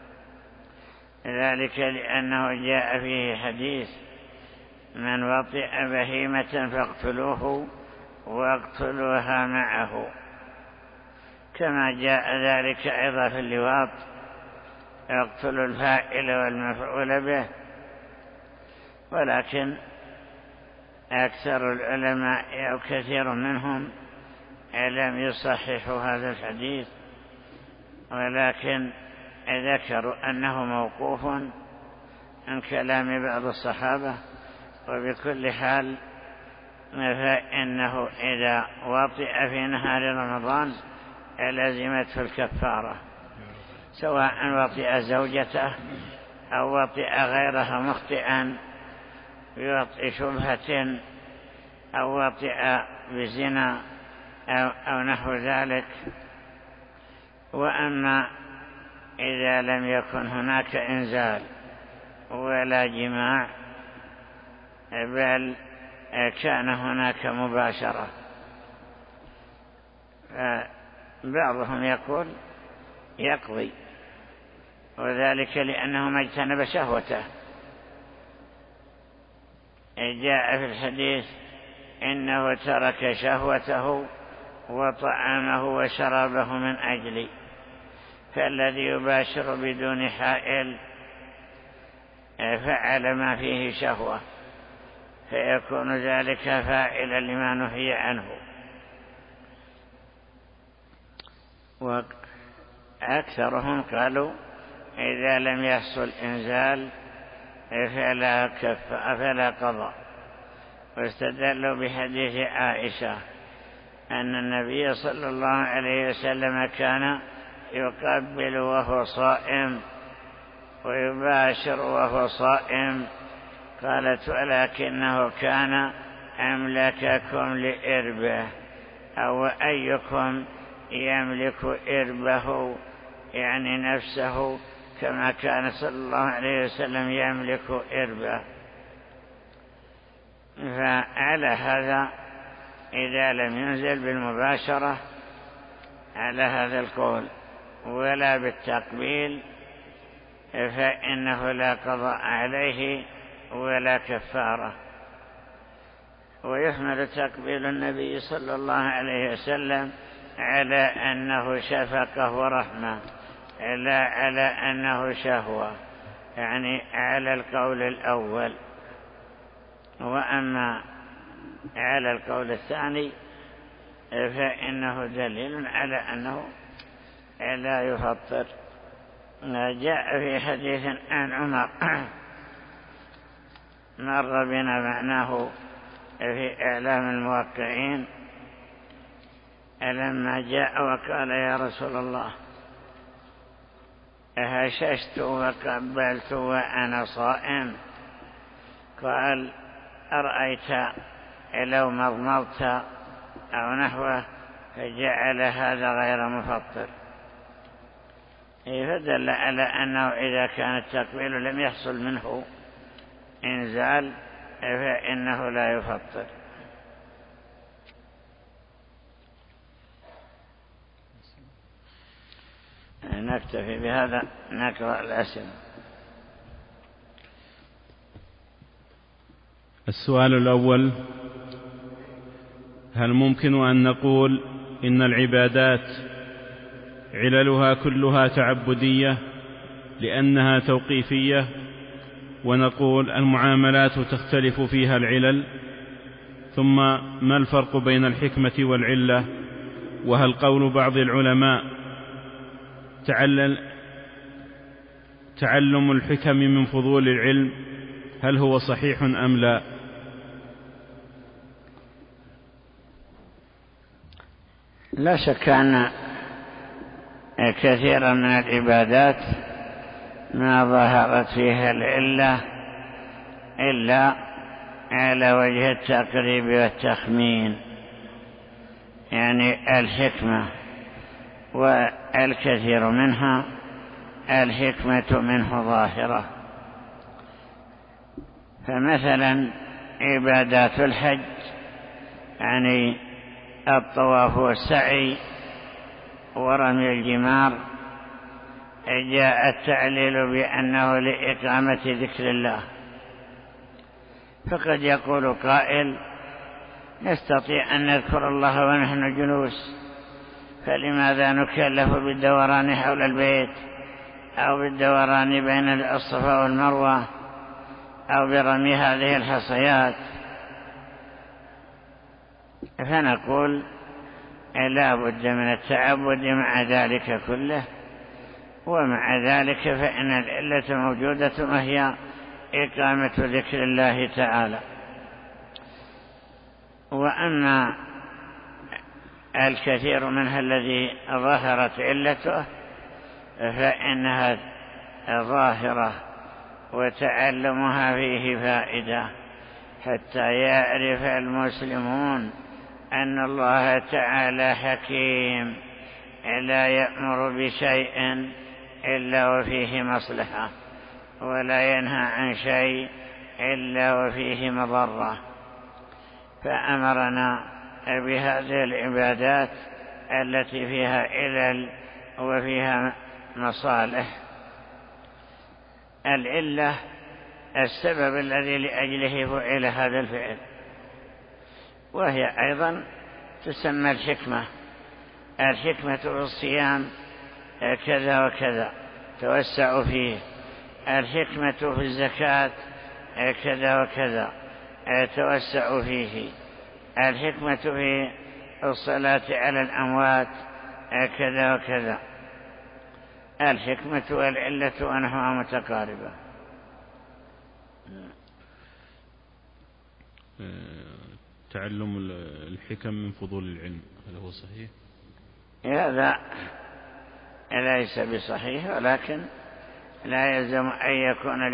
ذلك لأنه جاء فيه حديث من وطئ بهيمة فاقتلوه واقتلوها معه، كما جاء ذلك أيضا في اللواط اقتلوا الفاعل والمفعول به. ولكن أكثر العلماء أو كثير منهم لم يصححوا هذا الحديث، ولكن ذكروا أنه موقوف عن كلام بعض الصحابة. وبكل حال فإنه إذا وطئ في نهار رمضان لزمته الكفارة، سواء وطئ زوجته أو وطئ غيرها مخطئا بوطئ شبهة أو وطئ بزنا أو نحو ذلك. وأما إذا لم يكن هناك إنزال ولا جماع بل كان هناك مباشرة، بعضهم يقول يقضي، وذلك لأنه ما اجتنب شهوته. جاء في الحديث إنه ترك شهوته وطعامه وشرابه من أجلي، فالذي يباشر بدون حائل فعل ما فيه شهوة، فيكون ذلك فاعلا لما نهي عنه. وأكثرهم قالوا إذا لم يحصل إنزال فلا قضاء، واستدلوا بحديث عائشة أن النبي صلى الله عليه وسلم كان يقبل وهو صائم ويباشر وهو صائم، قالت ولكنه كان أملككم لإربه، أو أيكم يملك إربه يعني نفسه كما كان صلى الله عليه وسلم يملك إربه. فعلى هذا إذا لم ينزل بالمباشرة على هذا القول ولا بالتقبيل فإنه لا قضاء عليه ولا كفارة. ويحمل تقبيل النبي صلى الله عليه وسلم على أنه شفقة ورحمة لا على أنه شهوة، يعني على القول الأول. وأما على القول الثاني فإنه دليل على أنه لا يفطر. جاء في حديث عن عمر مر بنا معناه في إعلام الموقعين لما جاء وقال يا رسول الله هششت وقبلت وأنا صائم، قال أرأيت لو مضمضت أو نحوه، فجعل هذا غير مفطر، فدل على أنه إذا كان التقبيل لم يحصل منه إنزال فإنه لا يفطر. نكتفي بهذا، نقرأ الأسئلة. السؤال الأول: هل ممكن أن نقول إن العبادات عللها كلها تعبدية لأنها توقيفية، ونقول المعاملات تختلف فيها العلل؟ ثم ما الفرق بين الحكمة والعلة؟ وهل قول بعض العلماء تعلم الحكم من فضول العلم هل هو صحيح أم لا؟ لا شك أن كثيرا من العبادات ما ظهرت فيها العلة إلا على وجه التقريب والتخمين، يعني الحكمة، والكثير منها الحكمة منه ظاهرة. فمثلا عبادات الحج يعني الطواف والسعي ورمي الجمار جاء التعليل بأنه لإقامة ذكر الله، فقد يقول قائل نستطيع أن نذكر الله ونحن جلوس، فلماذا نكلف بالدوران حول البيت أو بالدوران بين الصفا والمروة أو برمي هذه الحصيات؟ فنقول لا بد من التعبد مع ذلك كله، ومع ذلك فإن العلة موجودة وهي إقامة ذكر الله تعالى. وأما الكثير منها الذي ظهرت علته فإنها ظاهرة وتعلمها فيه فائدة، حتى يعرف المسلمون أن الله تعالى حكيم لا يأمر بشيء إلا وفيه مصلحة، ولا ينهى عن شيء إلا وفيه مضرة. فأمرنا بهذه العبادات التي فيها علل وفيها مصالح. العلة السبب الذي لأجله فعل هذا الفعل، وهي أيضا تسمى الحكمة. الحكمة في الصيام كذا وكذا توسع فيه، الحكمة في الزكاة كذا وكذا توسع فيه، الحكمة في الصلاة على الأموات كذا وكذا. الحكمة والعلة وأنهما متقاربة. تعلم الحكم من فضول العلم هل هو صحيح؟ هذا ليس بصحيح، ولكن لا يلزم أن يكون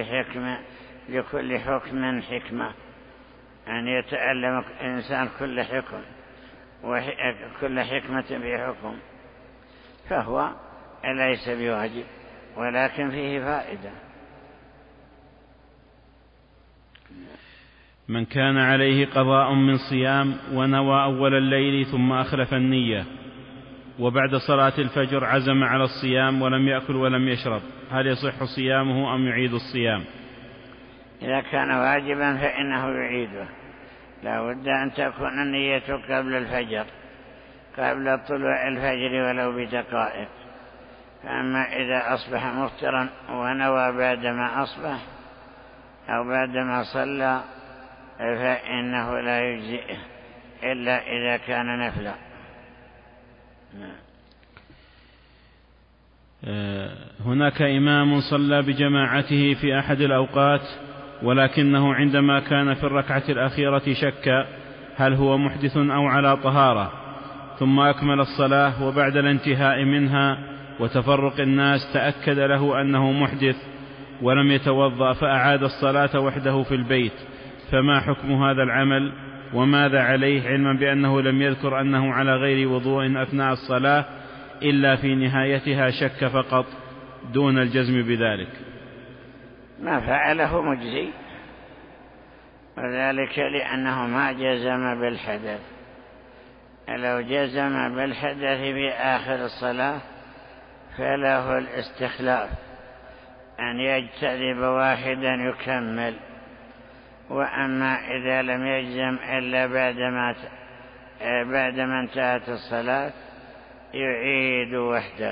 لكل حكم حكمة، أن يتعلم إنسان كل حكم وكل حكمة في حكم، فهو ليس بواجب، ولكن فيه فائدة. من كان عليه قضاء من صيام ونوى أول الليل ثم أخلف النية، وبعد صلاة الفجر عزم على الصيام ولم يأكل ولم يشرب، هل يصح صيامه أم يعيد الصيام؟ إذا كان واجبا فإنه يعيده، لا بد أن تكون النية قبل الفجر، قبل طلوع الفجر ولو بدقائق. فأما إذا أصبح مفطرا ونوى بعدما أصبح أو بعدما صلى فإنه لا يجزئه إلا إذا كان نفلا. هناك إمام صلى بجماعته في أحد الأوقات، ولكنه عندما كان في الركعة الأخيرة شك هل هو محدث أو على طهارة، ثم أكمل الصلاة، وبعد الانتهاء منها وتفرق الناس تأكد له أنه محدث ولم يتوضأ، فأعاد الصلاة وحده في البيت، فما حكم هذا العمل وماذا عليه، علما بأنه لم يذكر أنه على غير وضوء أثناء الصلاة إلا في نهايتها شك فقط دون الجزم بذلك؟ ما فعله مجزي، وذلك لأنه ما جزم بالحدث. لو جزم بالحدث في آخر الصلاة فله الاستخلاف أن يجتذب واحدا يكمل، وأما إذا لم يجزم إلا بعدما انتهت الصلاة يعيد وحده.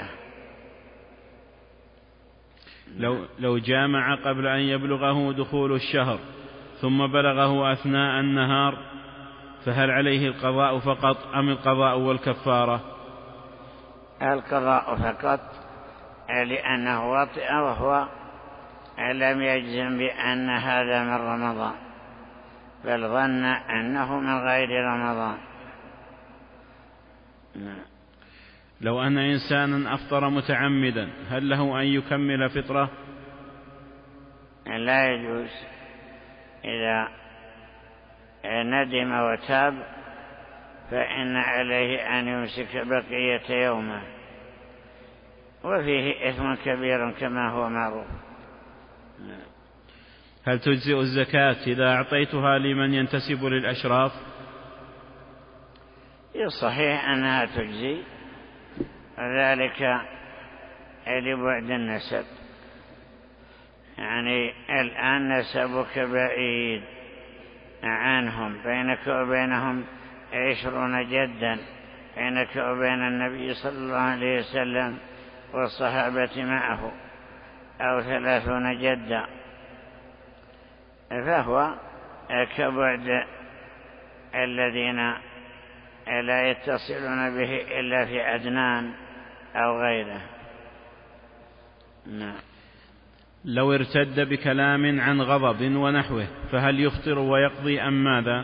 لو جامع قبل أن يبلغه دخول الشهر ثم بلغه أثناء النهار فهل عليه القضاء فقط أم القضاء والكفارة؟ القضاء فقط، لأنه وطئ وهو لم يجزم بأن هذا من رمضان، بل ظن أنه من غير رمضان. لو أن إنسانا أفطر متعمدا هل له أن يكمل فطره؟ لا يجوز. إذا ندم وتاب فإن عليه أن يمسك بقية يومه، وفيه إثم كبير كما هو معروف. هل تجزئ الزكاة إذا أعطيتها لمن ينتسب للأشراف؟ صحيح أنها تجزي، ذلك لبعد النسب، يعني الآن نسبك بعيد عنهم، بينك وبينهم 20 جدا، بينك وبين النبي صلى الله عليه وسلم والصحابة معه، أو 30 جدا، فهو كبعد الذين لا يتصلون به إلا في عدنان أو غيره. نعم. لو ارتد بكلام عن غضب ونحوه فهل يفطر ويقضي أم ماذا؟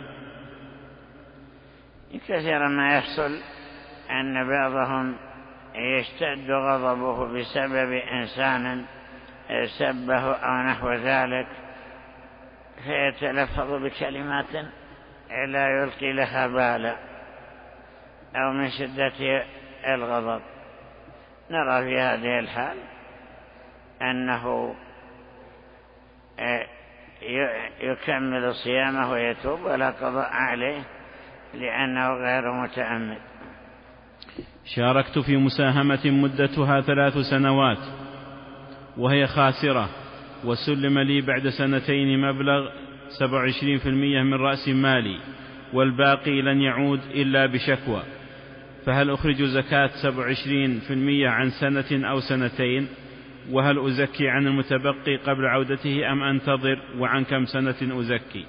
كثيرا ما يحصل أن بعضهم يشتد غضبه بسبب إنسان سبه أو نحو ذلك، فيتلفظ بكلمات لا يلقي لها بالا أو من شدة الغضب. نرى في هذه الحال أنه يكمل صيامه ويتوب ولا قضاء عليه لأنه غير متعمد. شاركت في مساهمة مدتها 3 سنوات وهي خاسرة، وسلم لي بعد 2 مبلغ 27% من رأس مالي، والباقي لن يعود إلا بشكوى، فهل أخرج زكاة 27% عن 1 أو 2 وهل أزكي عن المتبقي قبل عودته أم أنتظر، وعن كم سنة أزكي؟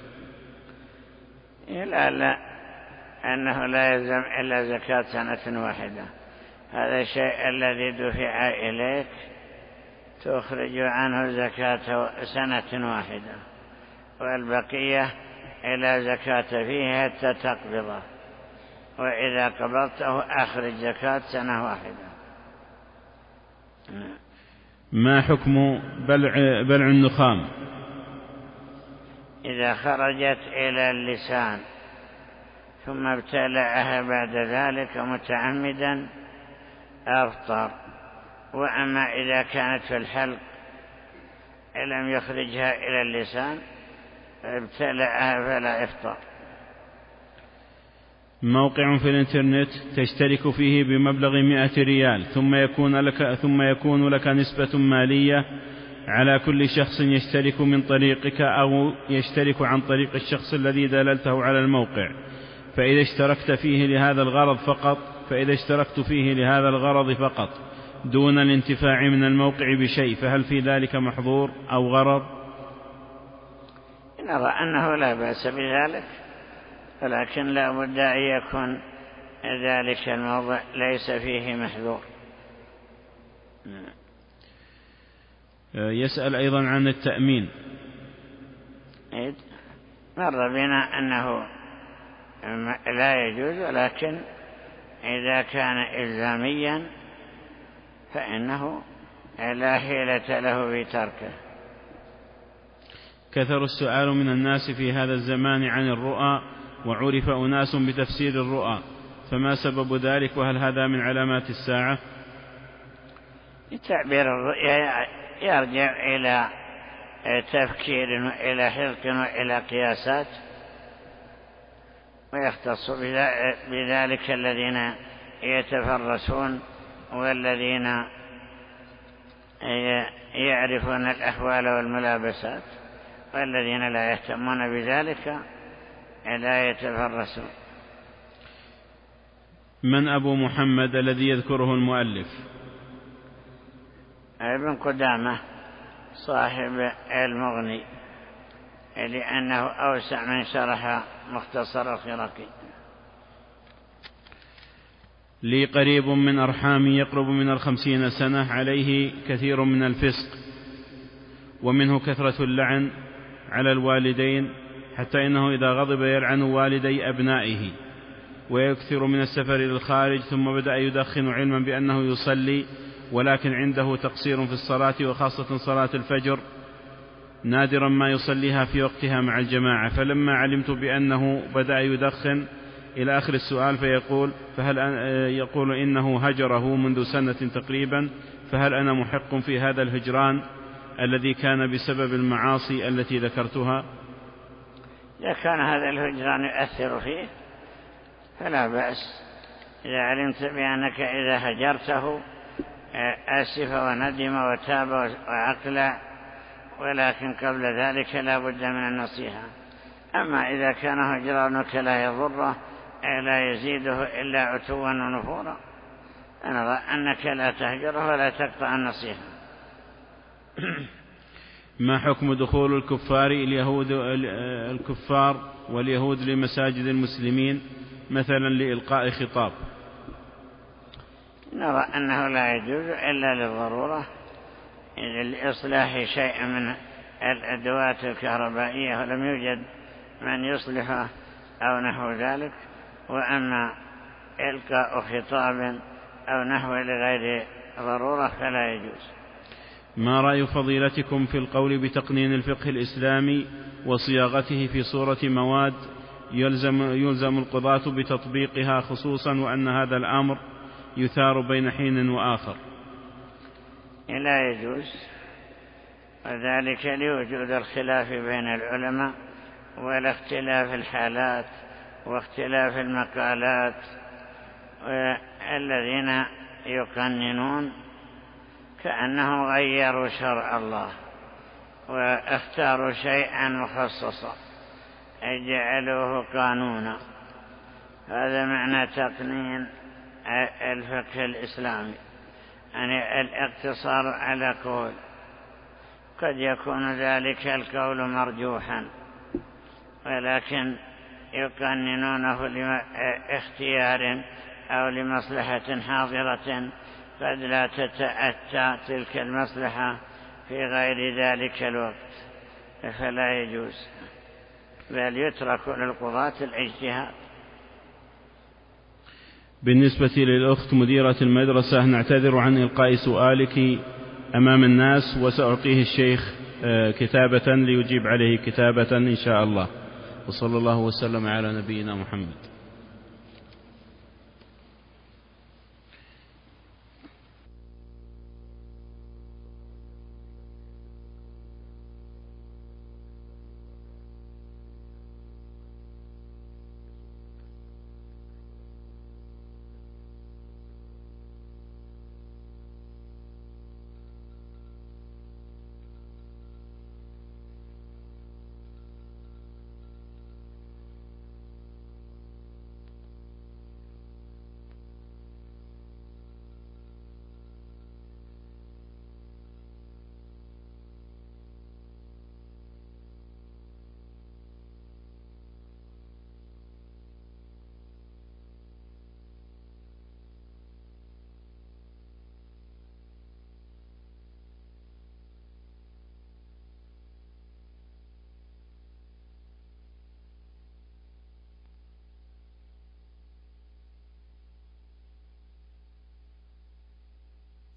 لا، أنه لا يلزم إلا زكاة 1 واحدة. هذا الشيء الذي دفع إليك تخرج عنه زكاة 1 واحدة، والبقية إلى زكاة فيه حتى تقبضه، وإذا قبضته أخرج زكاة 1 واحدة. ما حكم بلع النخام؟ إذا خرجت إلى اللسان ثم ابتلعها بعد ذلك متعمدا أفطر، وأما إذا كانت في الحلق لم يخرجها إلى اللسان ابتلعها فلا يفطر. موقع في الإنترنت تشترك فيه بمبلغ 100 ريال ثم يكون لك نسبة مالية على كل شخص يشترك من طريقك أو يشترك عن طريق الشخص الذي دللته على الموقع، فإذا اشتركت فيه لهذا الغرض فقط دون الانتفاع من الموقع بشيء، فهل في ذلك محظور أو غرر؟ نرى أنه لا بأس بذلك، ولكن لا بد أن يكون ذلك الموضع ليس فيه محظور. يسأل أيضا عن التأمين. مر بنا أنه لا يجوز، ولكن إذا كان إلزاميا فإنه لا حيلة له في تركه. كثر السؤال من الناس في هذا الزمان عن الرؤى، وعرف أناس بتفسير الرؤى، فما سبب ذلك، وهل هذا من علامات الساعة؟ تعبير الرؤيا يرجع إلى تفكير وإلى حذق وإلى قياسات، ويختص بذلك الذين يتفرسون والذين يعرفون الأحوال والملابسات، والذين لا يهتمون بذلك لا يتفرسون. من أبو محمد الذي يذكره المؤلف؟ ابن قدامة صاحب المغني، لأنه أوسع من شرح مختصر الخرقي. لي قريب من أرحامي يقرب من 50 سنة، عليه كثير من الفسق، ومنه كثرة اللعن على الوالدين، حتى إنه إذا غضب يلعن والدي أبنائه، ويكثر من السفر إلى الخارج، ثم بدأ يدخن علما بأنه يصلي، ولكن عنده تقصير في الصلاة، وخاصة صلاة الفجر، نادرا ما يصليها في وقتها مع الجماعة. فلما علمت بأنه بدأ يدخن إلى آخر السؤال يقول إنه هجره منذ سنة تقريبا، فهل أنا محق في هذا الهجران الذي كان بسبب المعاصي التي ذكرتها؟ إذا كان هذا الهجران يؤثر فيه فلا بأس، إذا علمت بأنك إذا هجرته أسف وندم وتاب وأقلع، ولكن قبل ذلك لا بد من النصيحة. أما إذا كان هجرانك لا يضره لا يزيده إلا عتوا ونفورا، أنا أرى أنك لا تهجره ولا تقطع النصيحة. ما حكم دخول الكفار واليهود لمساجد المسلمين مثلا لإلقاء خطاب؟ نرى أنه لا يجوز إلا للضرورة، لإصلاح شيء من الأدوات الكهربائية ولم يوجد من يصلحه أو نحو ذلك. وأما إلقاء خطاب أو نحو لغير ضرورة فلا يجوز. ما رأي فضيلتكم في القول بتقنين الفقه الإسلامي وصياغته في صورة مواد يلزم القضاة بتطبيقها خصوصا، وأن هذا الأمر يثار بين حين وآخر؟ لا يجوز، وذلك لوجود الخلاف بين العلماء والاختلاف الحالات واختلاف المقالات، والذين يقننون كأنهم غيروا شرع الله واختاروا شيئا مخصصا جعلوه قانونا. هذا معنى تقنين الفقه الإسلامي، يعني الاقتصار على قول، قد يكون ذلك القول مرجوحا ولكن يقننونه لاختيار أو لمصلحة حاضرة قد لا تتأتى تلك المصلحة في غير ذلك الوقت، فلا يجوز، بل يترك للقضاة الاجتهاد. بالنسبة للأخت مديرة المدرسة، نعتذر عن إلقاء سؤالك أمام الناس، وسأعطيه الشيخ كتابة ليجيب عليه كتابة إن شاء الله. وصلى الله وسلم على نبينا محمد.